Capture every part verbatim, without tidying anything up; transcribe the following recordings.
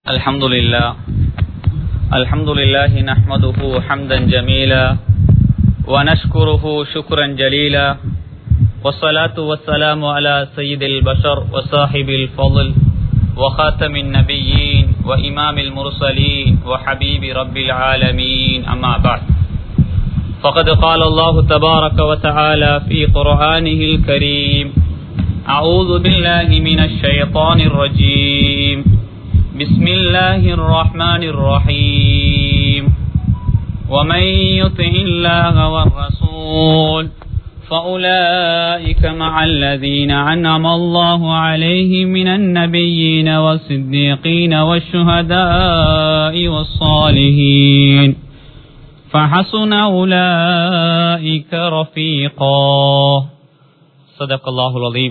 الحمد لله الحمد لله نحمده حمدا جميلا ونشكره شكرا جليلا والصلاة والسلام على سيد البشر وصاحب الفضل وخاتم النبيين وإمام المرسلين وحبيب رب العالمين أما بعد فقد قال الله تبارك وتعالى في قرآنه الكريم أعوذ بالله من الشيطان الرجيم بسم الله الرحمن الرحيم ومن يطع الله والرسول فأولئك مع الذين أنعم الله عليهم من النبيين والصديقين والشهداء والصالحين فحسن أولئك رفيقا صدق الله العظيم.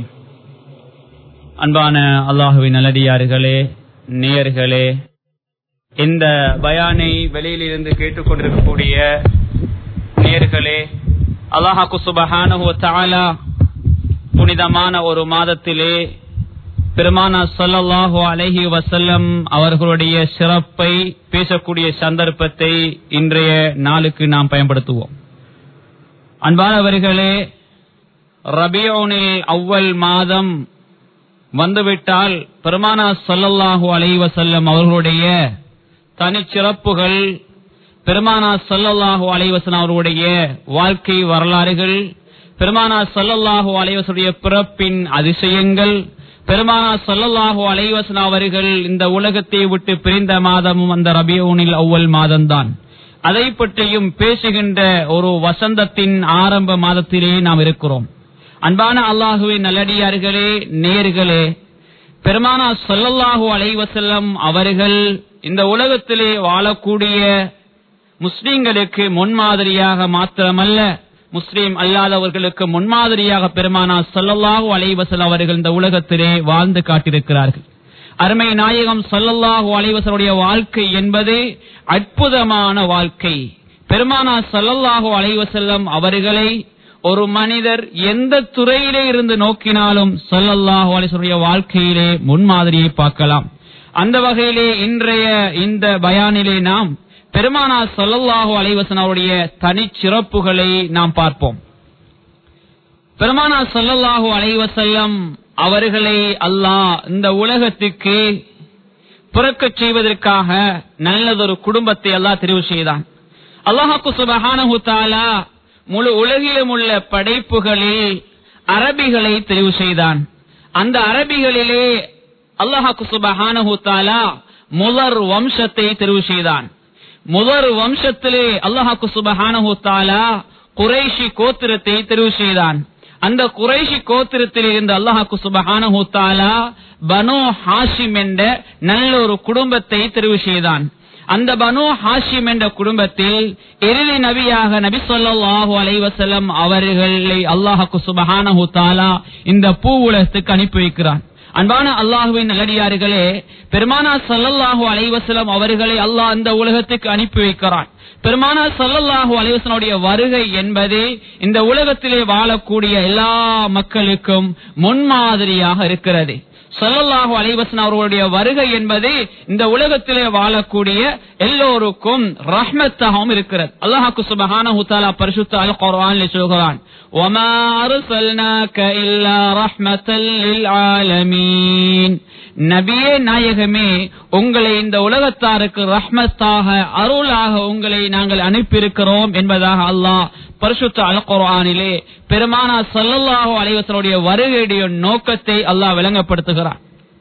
அன்பான அல்லாஹுவின் நல்லடியார்களே, நேயர்களே, இந்த பயானை வெளியிலிருந்து கேட்டுக்கொண்டிருக்கக்கூடிய நேயர்களே, அல்லாஹ் சுப்ஹானஹு வ தஆலா புனிதமான ஒரு மாதத்திலே பெருமானார் ஸல்லல்லாஹு அலைஹி வஸல்லம் அவர்களுடைய சிறப்பை பேசக்கூடிய சந்தர்ப்பத்தை இன்றைய நாளுக்கு நாம் பயன்படுத்துவோம். அன்பானவர்களே, ரபியுல் அவ்வல் மாதம் வந்துவிட்டால் பெருமானார் ஸல்லல்லாஹு அலைஹி வஸல்லம் அவர்களுடைய தனிச்சிறப்புகள், பெருமானார் ஸல்லல்லாஹு அலைஹி வஸல்லம் அவர்களுடைய வாழ்க்கை வரலாறுகள், பெருமானார் ஸல்லல்லாஹு அலைஹி வஸல்லம் பிறப்பின் அதிசயங்கள், பெருமானார் ஸல்லல்லாஹு அலைஹி வஸல்லம் அவர்கள் இந்த உலகத்தை விட்டு பிரிந்த மாதமும் அந்த ரபியுல் அவ்வல் மாதம்தான். அதை பற்றியும் பேசுகின்ற ஒரு வசந்தத்தின் ஆரம்ப மாதத்திலே நாம் இருக்கிறோம். அன்பான அல்லாஹுவின் நல்லடியார்களே, நேயர்களே, பெருமானார் ஸல்லல்லாஹு அலைஹி வஸல்லம் அவர்கள் இந்த உலகத்திலே வாழக்கூடிய முஸ்லிம்களுக்கு முன்மாதிரியாக மாத்திரமல்ல, முஸ்லிம் அல்லாதவர்களுக்கு முன்மாதிரியாக பெருமானார் ஸல்லல்லாஹு அலைஹி வஸல்லம் அவர்கள் இந்த உலகத்திலே வாழ்ந்து காட்டியிருக்கிறார்கள். அருமை நாயகம் ஸல்லல்லாஹு அலைஹி வஸல்லம் வாழ்க்கை என்பது அற்புதமான வாழ்க்கை. பெருமானார் ஸல்லல்லாஹு அலைஹி வஸல்லம் அவர்களை ஒரு மனிதர் எந்த துறையிலே இருந்து நோக்கினாலும் ஸல்லல்லாஹு அலைஹி வஸல்லம் வாழ்க்கையிலே முன்மாதிரியை பார்க்கலாம். அந்த வகையிலே இன்றைய இந்த பயானிலே நாம் பெருமானார் ஸல்லல்லாஹு அலைஹி வஸல்லம் அவருடைய தனிச்சிறப்புகளை நாம் பார்ப்போம். பெருமானார் ஸல்லல்லாஹு அலைஹி வஸல்லம் அவர்களை அல்லாஹ் இந்த உலகத்துக்கு பிறக்கச் செய்வதற்காக நல்லதொரு குடும்பத்தை அல்லாஹ் தெரிவு செய்தான். அல்லாஹ் சுப்ஹானஹு வ தஆலா முழு உலகிலும் உள்ள படைப்புகளில் அரபிகளை தெரிவு செய்தான். அந்த அரபிகளிலே அல்லாஹ் சுப்ஹானஹு வ தஆலா முதற் வம்சத்தை தெரிவு செய்தான். முதற் வம்சத்திலே அல்லாஹ் சுப்ஹானஹு வ தஆலா குறைஷி கோத்திரத்தை தெரிவு செய்தான். அந்த குறைஷி கோத்திரத்தில் இருந்து அல்லாஹ் சுப்ஹானஹு வ தஆலா பனு ஹாஷிம் என்ற நல்ல ஒரு குடும்பத்தை தெரிவு செய்தான். அந்த பனு ஹாஷிம் என்ற குடும்பத்தில் இறுதி நபியாக நபி ஸல்லல்லாஹு அலைஹி வஸல்லம் அவர்களை அல்லாஹ் சுப்ஹானஹு வ தஆலா இந்த பூ உலகத்துக்கு அனுப்பி வைக்கிறான். அன்பான அல்லாஹுவின் நல்லடியார்களே, பெருமானார் ஸல்லல்லாஹு அலைஹி வஸல்லம் அவர்களை அல்லாஹ் இந்த உலகத்துக்கு அனுப்பி வைக்கிறான். பெருமானார் ஸல்லல்லாஹு அலைஹி வஸல்லம் வருகை என்பது இந்த உலகத்திலே வாழக்கூடிய எல்லா மக்களுக்கும் முன்மாதிரியாக இருக்கிறது. ஸல்லல்லாஹு அலைஹி வஸல்லம் அவர்களுடைய வருகை என்பது இந்த உலகத்திலே வாழக்கூடிய எல்லோருக்கும் ரஹ்மத்தாகவும் இருக்கிறது. அல்லாஹ் சுப்ஹானஹு வ தஆலா பரிசுத்த அல் குர்ஆனில் சொல்கிறான், வமா அர்ஸல்னாக இல்லா ரஹ்மத்தல் லில் ஆலமீன். நபியே நாயகமே, உங்களை இந்த உலகத்தாருக்கு ரஹ்மத்தாக அருளாக உங்களை நாங்கள் அனுப்பியிருக்கிறோம் என்பதாக அல்லாஹ் பரிசுத்த அல் குர்ஆனிலே பெருமானார் ஸல்லல்லாஹு அலைஹி வஸல்லம் வருகையுடைய நோக்கத்தை அல்லாஹ் விளங்கப்படுத்துகிறார்.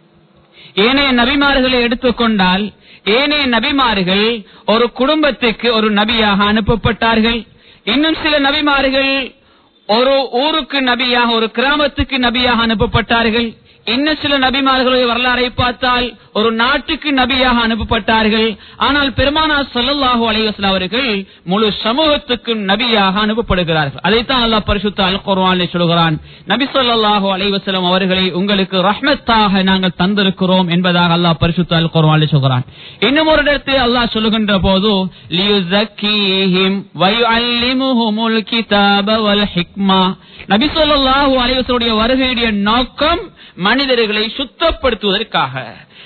ஏனைய நபிமார்களை எடுத்துக்கொண்டால், ஏனைய நபிமார்கள் ஒரு குடும்பத்துக்கு ஒரு நபியாக அனுப்பப்பட்டார்கள். இன்னும் சில நபிமார்கள் ஒரு ஊருக்கு நபியாக, ஒரு கிராமத்துக்கு நபியாக அனுப்பப்பட்டார்கள். இன்னும் சில நபிமார்களுடைய வரலாறை பார்த்தால் ஒரு நாட்டுக்கு நபியாக அனுப்பப்பட்டார்கள். ஆனால் பெருமானார் ஸல்லல்லாஹு அலைஹி வஸல்லம் அவர்கள் முழு சமூகத்துக்கும் நபியாக அனுப்பப்படுகிறார்கள். அதைத்தான் அல்லாஹ் பரிசுத்த அல் குர்ஆனில் சொல்கிறான், நபி ஸல்லல்லாஹு அலைஹி வஸல்லம் அவர்களை உங்களுக்கு ரஹ்மத்தாக நாங்கள் தந்திருக்கிறோம் என்பதாக அல்லாஹ் பரிசுத்த அல் குர்ஆனில் சொல்கிறான். இன்னும் ஒரு இடத்தில் அல்லாஹ் சொல்லுகின்ற போது, லியுஸக்கீஹிம் வ யுஅல்லிமுஹுமுல் கிதாப வல் ஹிக்மா. நபி ஸல்லல்லாஹு அலைஹி வஸல்லம் வருகையுடைய நோக்கம் மனிதர்களை சுத்தப்படுத்துவதற்காக,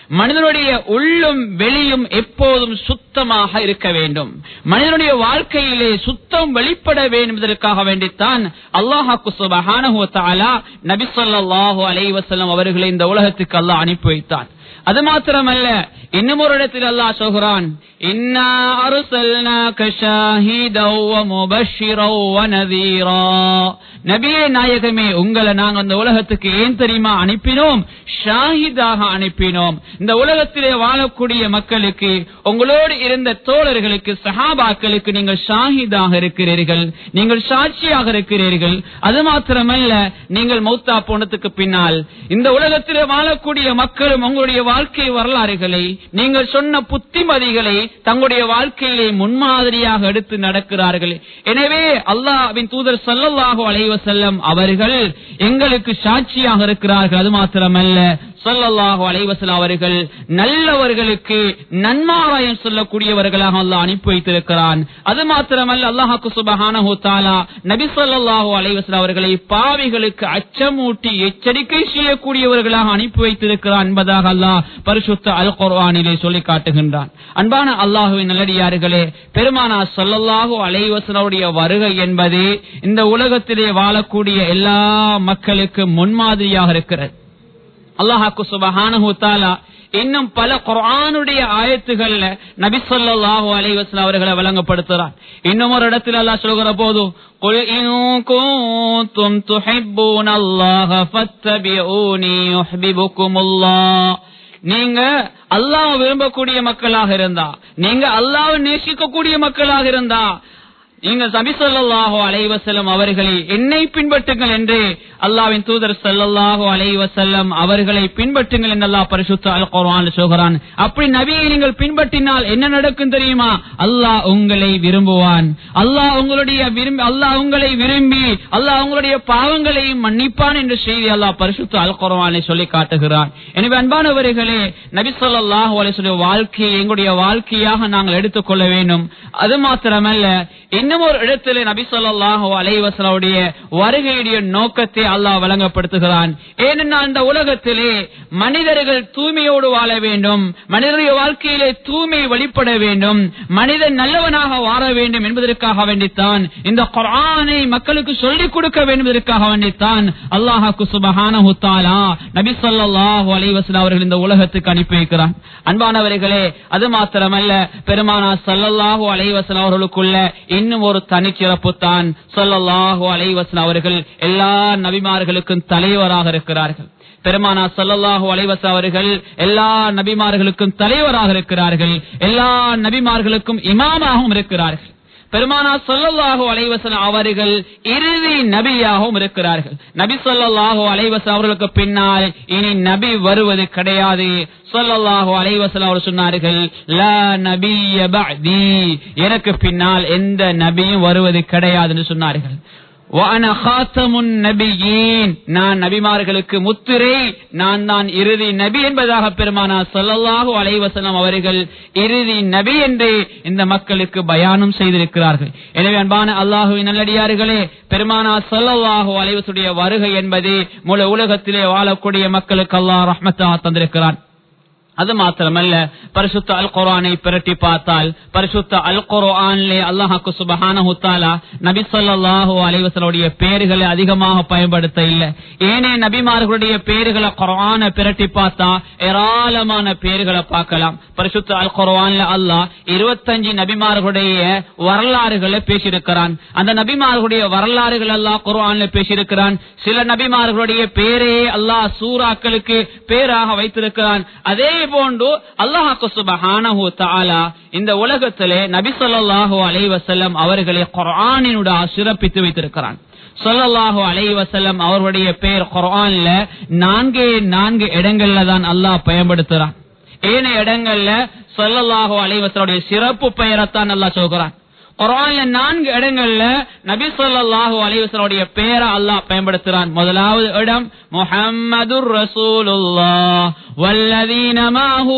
மனிதனுடைய உள்ளும் வெளியும் எப்போதும் சுத்தமாக இருக்க வேண்டும். மனிதனுடைய வாழ்க்கையிலே சுத்தம் வெளிப்பட வேண்டும் என்பதற்காக வேண்டித்தான் அல்லாஹ் சுப்ஹானஹு வ தஆலா நபி ஸல்லல்லாஹு அலைஹி வஸல்லம் அவர்களை இந்த உலகத்துக்கு அல்லாஹ் அனுப்பி வைத்தான். அது மாத்திரமல்ல, இன்னும் ஒரு இடத்தில் அல்லாஹ் சொல்கிறான், இன்னா அர்சல்னாக ஷாஹிதன் வ முபஷ்ஷிரன் வ நதீரா. நபியே நாயகமே, உங்களை நாங்கள் இந்த உலகத்துக்கு ஏன் தெரியுமா அனுப்பினோம்? ஷாஹிதாக அனுப்பினோம். இந்த உலகத்திலே வாழக்கூடிய மக்களுக்கு, உங்களோடு இருந்த தோழர்களுக்கு, சஹாபாக்களுக்கு நீங்கள் ஷாஹிதாக இருக்கிறீர்கள், நீங்கள் சாட்சியாக இருக்கிறீர்கள். அது மாத்திரமல்ல, நீங்கள் மௌத்தா போனதுக்கு பின்னால் இந்த உலகத்திலே வாழக்கூடிய மக்களும் உங்களுடைய வாழ்க்கை வரலாறுகளை, நீங்கள் சொன்ன புத்திமதிகளை தங்களுடைய வாழ்க்கையிலே முன்மாதிரியாக எடுத்து நடக்கிறார்கள். எனவே அல்லாஹ்வின் தூதர் ஸல்லல்லாஹு அலைஹி வஸல்லம் அவர்கள் எங்களுக்கு சாட்சியாக இருக்கிறார்கள். அது மாத்திரமல்ல, ஸல்லல்லாஹு அலைஹி வஸல்லம் அவர்கள் நல்லவர்களுக்கு நன்மாராயம் சொல்லக்கூடியவர்களாக அல்லாஹ் அனுப்பி வைத்திருக்கிறான். அது மாத்திரமல்ல, அல்லாஹ் சுப்ஹானஹு வ தஆலா நபி ஸல்லல்லாஹு அலைஹி வஸல்லம் அவர்களை பாவிகளுக்கு அச்சமூட்டி எச்சரிக்கை செய்யக்கூடியவர்களாக அனுப்பி வைத்திருக்கிறான் என்பதாக அல்லாஹ் பரிசுத்த அல் குர்ஆனிலே சொல்லி காட்டுகின்றான். அன்பான அல்லாஹ்வின் நல்லடியார்களே, பெருமானார் ஸல்லல்லாஹு அலைஹி வஸல்லம் அவருடைய வருகை என்பது இந்த உலகத்திலே வாழக்கூடிய எல்லா மக்களுக்கு முன்மாதிரியாக இருக்கிறது. அல்லாஹ் சுப்ஹானஹு வ தஆலா இன்னும் பல குர்ஆனுடைய ஆயத்துகள்ல நபி ஸல்லல்லாஹு அலைஹி வஸல்லம் அவர்களை வழங்கப்படுத்துறார். இன்னும் ஒரு இடத்தில் அல்லாஹ் சொல்கிற போது, குல் இன் குன்தும் துஹிப்பூனல்லாஹ ஃபத்தபிஊனி யுஹ்பிபுகுமுல்லாஹ். நீங்க அல்லாஹ் விரும்பக்கூடிய மக்களாக இருந்தா, நீங்க அல்லாஹ்வை நேசிக்கக்கூடிய மக்களாக இருந்தா, நீங்க நபி ஸல்லல்லாஹு அலைஹி வஸல்லம் அவர்களை என்னை பின்பற்றுங்கள் என்று அல்லாஹ்வின் தூதர் ஸல்லல்லாஹு அலைஹி வஸல்லம் அவர்களை பின்பற்றுங்கள் என்று அல்லாஹ் பரிசுத்த அல் குர்ஆனில் சொல்கிறான். அப்படி நபியை நீங்கள் பின்பற்றினால் என்ன நடக்கும் தெரியுமா? அல்லாஹ் உங்களை விரும்புவான். அல்லாஹ் உங்களுடைய விரும்பி அல்லாஹ் உங்களை விரும்பி அல்லாஹ் உங்களுடைய பாவங்களையும் மன்னிப்பான் என்ற செய்தி அல்லாஹ் பரிசுத்த அல் குர்ஆனில் சொல்லி காட்டுகிறான். எனவே அன்பானவர்களே, நபி ஸல்லல்லாஹு அலைஹி வஸல்லம் வாழ்க்கையை எங்களுடைய வாழ்க்கையாக நாங்கள் எடுத்துக்கொள்ள வேண்டும். அது மாத்திரமல்ல, இன்னும் ஒரு இடத்திலே நபி ஸல்லல்லாஹு அலைஹி வஸல்லம் வருகையுடைய நோக்கத்தை அல்லாஹ் வழங்கப்படுத்துகிறான். ஏனென்றால் இந்த உலகத்திலே மனிதர்கள் தூய்மையோடு வாழ வேண்டும், மனிதனுடைய வாழ்க்கையிலே தூய்மை வெளிப்பட வேண்டும், மனிதன் நல்லவனாக வாழ வேண்டும் என்பதற்காக வேண்டித்தான் இந்த குர்ஆனை மக்களுக்கு சொல்லிக் கொடுக்க வேண்டும் என்பதற்காக வேண்டித்தான் அல்லாஹ் சுப்ஹானஹு வ தஆலா நபி ஸல்லல்லாஹு அலைஹி வஸல்லம் அவர்கள் இந்த உலகத்துக்கு அனுப்பி வைக்கிறான். அன்பானவர்களே, அது மாத்திரமல்ல, பெருமானார் ஸல்லல்லாஹு அலைஹி வஸல்லம் அவர்களுக்குள்ள இன்னும் ஒரு தனிச்சிறப்பு தான், ஸல்லல்லாஹு அலைஹி வஸல்லம் அவர்கள் எல்லா நபிமார்களுக்கும் தலைவராக இருக்கிறார்கள். பெருமானார் ஸல்லல்லாஹு அலைஹி வஸல்லம் அவர்கள் எல்லா நபிமார்களுக்கும் தலைவராக இருக்கிறார்கள், எல்லா நபிமார்களுக்கும் இமாமாகவும் இருக்கிறார்கள். பெருமானார் ஸல்லல்லாஹு அலைஹி வஸல்லம் அவர்கள் இறுதி நபியாகவும் இருக்கிறார்கள். நபி ஸல்லல்லாஹு அலைஹி வஸல்லம் அவர்களுக்கு பின்னால் இனி நபி வருவது கிடையாது. ஸல்லல்லாஹு அலைஹி வஸல்லம் அவர் சொன்னார்கள், லா நபிய்ய பஅதி, எனக்கு பின்னால் எந்த நபியும் வருவது கிடையாது என்று சொன்னார்கள். வஅன காத்தமுன் நபியீன், நான் நபிமார்களுக்கு முத்திரை, நான் தான் இறுதி நபி என்பதாக பெருமானார் ஸல்லல்லாஹு அலைஹி வஸல்லம் அவர்கள் இறுதி நபி என்று இந்த மக்களுக்கு பயானம் செய்திருக்கிறார்கள். எனவே அன்பான அல்லாஹ்வின் நல்லடியார்களே, பெருமானார் ஸல்லல்லாஹு அலைஹி வஸல்லம் வருகை என்பது முழு உலகத்திலே வாழக்கூடிய மக்களுக்கு அல்லாஹ் ரஹ்மத்தாக தந்திருக்கிறான். அது மாத்திரமல்ல, பரிசுத்த அல் குர்ஆனை பிரட்டி பார்த்தால் பரிசுத்த அல் குர்ஆனிலே அல்லாஹ் சுப்ஹானஹு வ தஆலா நபி ஸல்லல்லாஹு அலைஹி வஸல்லம் பெயர்களை அதிகமாக பயன்படுத்த இல்லை. ஏனே நபிமார்களுடைய பெயர்களை குர்ஆனை பிரட்டி பார்த்தா ஏராளமான பெயர்களை பார்க்கலாம். பரிசுத்த அல் குர்ஆன்ல அல்லாஹ் இருபத்தஞ்சு நபிமார்களுடைய வரலாறுகளை பேசியிருக்கிறான். அந்த நபிமார்களுடைய வரலாறுகள் அல்லாஹ் குர்ஆன்ல பேசியிருக்கிறான். சில நபிமார்களுடைய பெயரே அல்லாஹ் சூறாக்களுக்கு பேராக வைத்திருக்கிறான். அதே போன்று அல்லாஹ் சுப்ஹானஹு வ தஆலா இந்த உலகத்திலே நபி ஸல்லல்லாஹு அலைஹி வஸல்லம் அவர்களை குர்ஆனினுடைய சிறப்பித்து வைத்திருக்கிறான். ஸல்லல்லாஹு அலைஹி வஸல்லம் அவருடைய பெயர் குர்ஆன்ல நான்கு நான்கு இடங்கள்ல தான் அல்லாஹ் பயன்படுத்துறான். ஏனைய இடங்கள்ல ஸல்லல்லாஹு அலைஹி வஸல்லம் சிறப்பு பெயரைத்தான் அல்லாஹ் சொல்கிறான். குர்ஆன்ல நான்கு இடங்கள்ல நபி ஸல்லல்லாஹு அலைஹி வஸல்லம் பெயரை அல்லாஹ் பயன்படுத்துறான். முதலாவது இடம் முஹம்மதுர் ரசூலுல்லாஹ் வல்லதீன மாஹு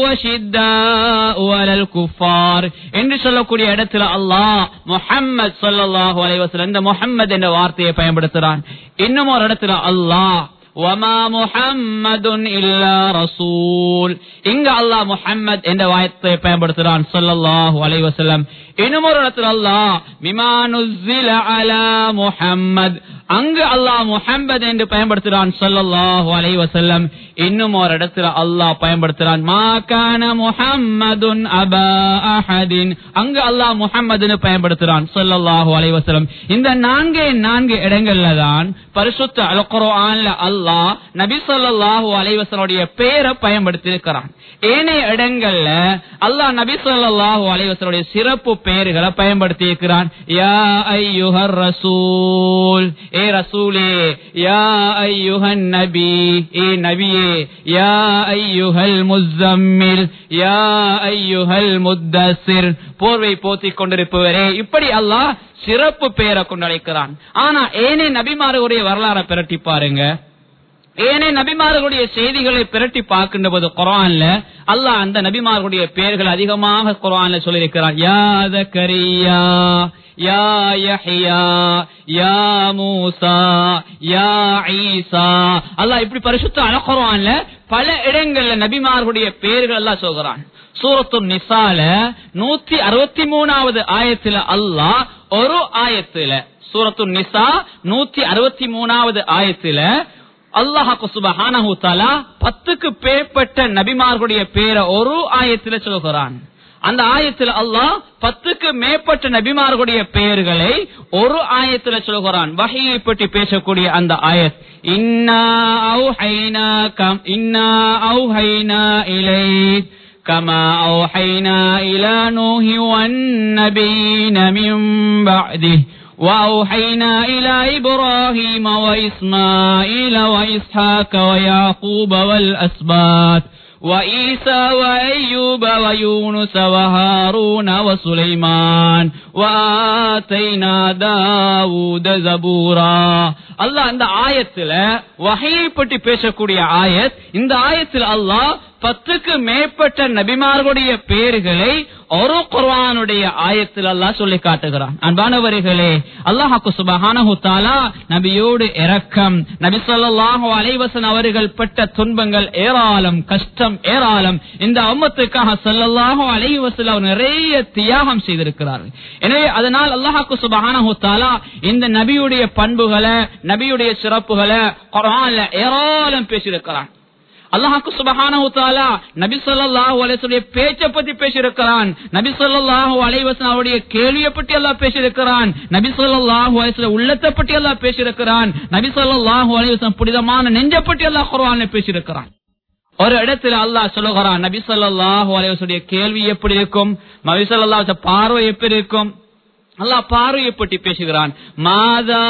வஷித்தாஉ அலல் குஃபார் என்று சொல்லக்கூடிய இடத்துல அல்லாஹ் முஹம்மது ஸல்லல்லாஹு அலைஹி வஸல்லம் இந்த முஹம்மது என்ற வார்த்தையை பயன்படுத்துறான். இன்னும் ஒரு இடத்துல அல்லாஹ் வமா முஹம்மதுன் இல்லா ரசூல். இங்க அல்லாஹ் முஹம்மத் என்ற வார்த்தையை பயன்படுத்துறான் ஸல்லல்லாஹு அலைஹி வஸல்லம். இன்னும் ஒரு இடத்துல அல்லாஹ் மிமா நுஸ்ஸில அலா முஹம்மத், அங்கு அல்லாஹ் முஹம்மத் என்று பயன்படுத்துறான் ஸல்லல்லாஹு அலைஹி வஸல்லம். இன்னும் ஒரு இடத்துல அல்லாஹ் பயன்படுத்துறான் மா கான முஹம்மதுன் அபா அஹதின், அங்கு அல்லாஹ் முஹம்மதுன்னு பயன்படுத்துறான் ஸல்லல்லாஹு அலைஹி வஸல்லம். இந்த நான்கு நான்கு இடங்கள்ல தான் பரிசுத்த அல் குர்ஆன்ல அல்லாஹ் நபி ஸல்லல்லாஹு அலைஹி வஸல்லுடைய பெயரை பயன்படுத்தி இருக்கிறான். ஏனைய இடங்கள்ல அல்லாஹ் நபி ஸல்லல்லாஹு அலைஹி வஸல்லுடைய சிறப்பு பெயர்களை பயன்படுத்தி இருக்கிறான். யா அய்யுஹர் ரசூல், ஏ ரசூலே. யா அய்யுஹன் நபி, ஏ நபியே. யா அய்யுஹல் முஸம்மில், யா அய்யுஹல் முத்தஸிர், போர்வை போத்திக் கொண்டிருப்பவரே. இப்படி அல்லாஹ் சிறப்பு பெயரை கொண்டு அழைக்கிறான். ஆனா ஏனே நபிமார்களுடைய வரலாறை பிரட்டி பாருங்க, ஏனே நபிமார்களுடைய செய்திகளை பிரட்டி பார்க்கின்ற போது குர்ஆன்ல அல்லாஹ் அந்த நபிமார்களுடைய பெயர்கள் அதிகமாக குர்ஆன்ல சொல்லியிருக்கிறான். யா ஜக்கரியா, யா யஹ்யா, யா மூசா, யா ஈசா. அல்லாஹ் இப்படி பரிசுத்த அல் குர்ஆன்ல பல இடங்கள்ல நபிமார்களுடைய பெயர்கள் எல்லாம் சொல்கிறான். சூரத்து நிசால நூத்தி அறுபத்தி மூணாவது ஆயத்துல அல்லாஹ் ஒரு ஆயத்துல, சூரத்து நிசா நூத்தி அறுபத்தி மூணாவது ஆயத்துல அல்லாஹ் சுப்ஹானஹு தஆலா பத்துக்கு மேற்பட்ட நபிமார்களுடைய பேரை ஒரு ஆயத்துல சொல்கிறான். அந்த ஆயத்துல அல்லாஹ் பத்துக்கு மேற்பட்ட நபிமார்களுடைய பெயர்களை ஒரு ஆயத்துல சொல்கிறான். வஹீயை பற்றி பேசக்கூடிய அந்த ஆயத், இன்னா அவ்ஹைனா கம் இன்னா அவ்ஹைனா இலைக் கமா அவ்ஹைனா இலா நூஹி வன் நபிய்யின மின் பஅதிஹி وأوحينا إلى إبراهيم وإسماعيل وإسحاق ويعقوب والأسباط وعيسى وأيوب ويونس وهارون وسليمان وآتينا داود زبورا. அல்லாஹ் இந்த ஆயத்துல வஹீயை பற்றி பேசக்கூடிய ஆயத். இந்த ஆயத்தில் அல்லாஹ் பத்துக்கு மேற்பட்ட நபிமார்களுடைய பெயர்களை ஒரு குர்ஆனுடைய ஆயத்தில் அல்லாஹ் சொல்லி காட்டுகிறான். அன்பானவர்களே, அல்லாஹ் சுப்ஹானஹு தஆலா நபியோடு இரக்கம், நபி ஸல்லல்லாஹு அலைஹி வஸல்லம் அவர்கள் பட்ட துன்பங்கள் ஏராளம், கஷ்டம் ஏராளம். இந்த உம்மத்துக்காக ஸல்லல்லாஹு அலைஹி வஸல்லம் நிறைய தியாகம் செய்திருக்கிறார்கள். எனவே அதனால் அல்லாஹ் சுப்ஹானஹு தஆலா இந்த நபியுடைய பண்புகளை, நபியுடைய சிறப்புகளை குர்ஆன்ல ஏராளம் பேசியிருக்கிறான். அல்லாஹ் சுப்ஹானஹு தஆலா நபி ஸல்லல்லாஹு அலைஹி வஸல்லம் பேச்சை பத்தி பேசியிருக்கிறான். நபி ஸல்லல்லாஹு அலைஹி வஸல்லம் அவருடைய கேள்வியை பற்றி அல்லாஹ் பேசியிருக்கிறான். நபி ஸல்லல்லாஹு அலைஹி வஸல்லம் உள்ளத்தை பற்றி அல்லாஹ் பேசியிருக்கிறான். நபி ஸல்லல்லாஹு அலைஹி வஸல்லம் புனிதமான நெஞ்சை பற்றி அல்லாஹ் குர்ஆன்ல பேசியிருக்கிறான். ஒரு இடத்துல அல்லாஹ் சொல்லுகிறான், நபி ஸல்லல்லாஹு அலைஹி வஸல்லம் கேள்வி எப்படி இருக்கும், நபி ஸல்லல்லாஹு அலைஹி வஸல்லம் பார்வை எப்படி இருக்கும். அல்லாஹ் பார்வையை பற்றி பேசுகிறான். மாதா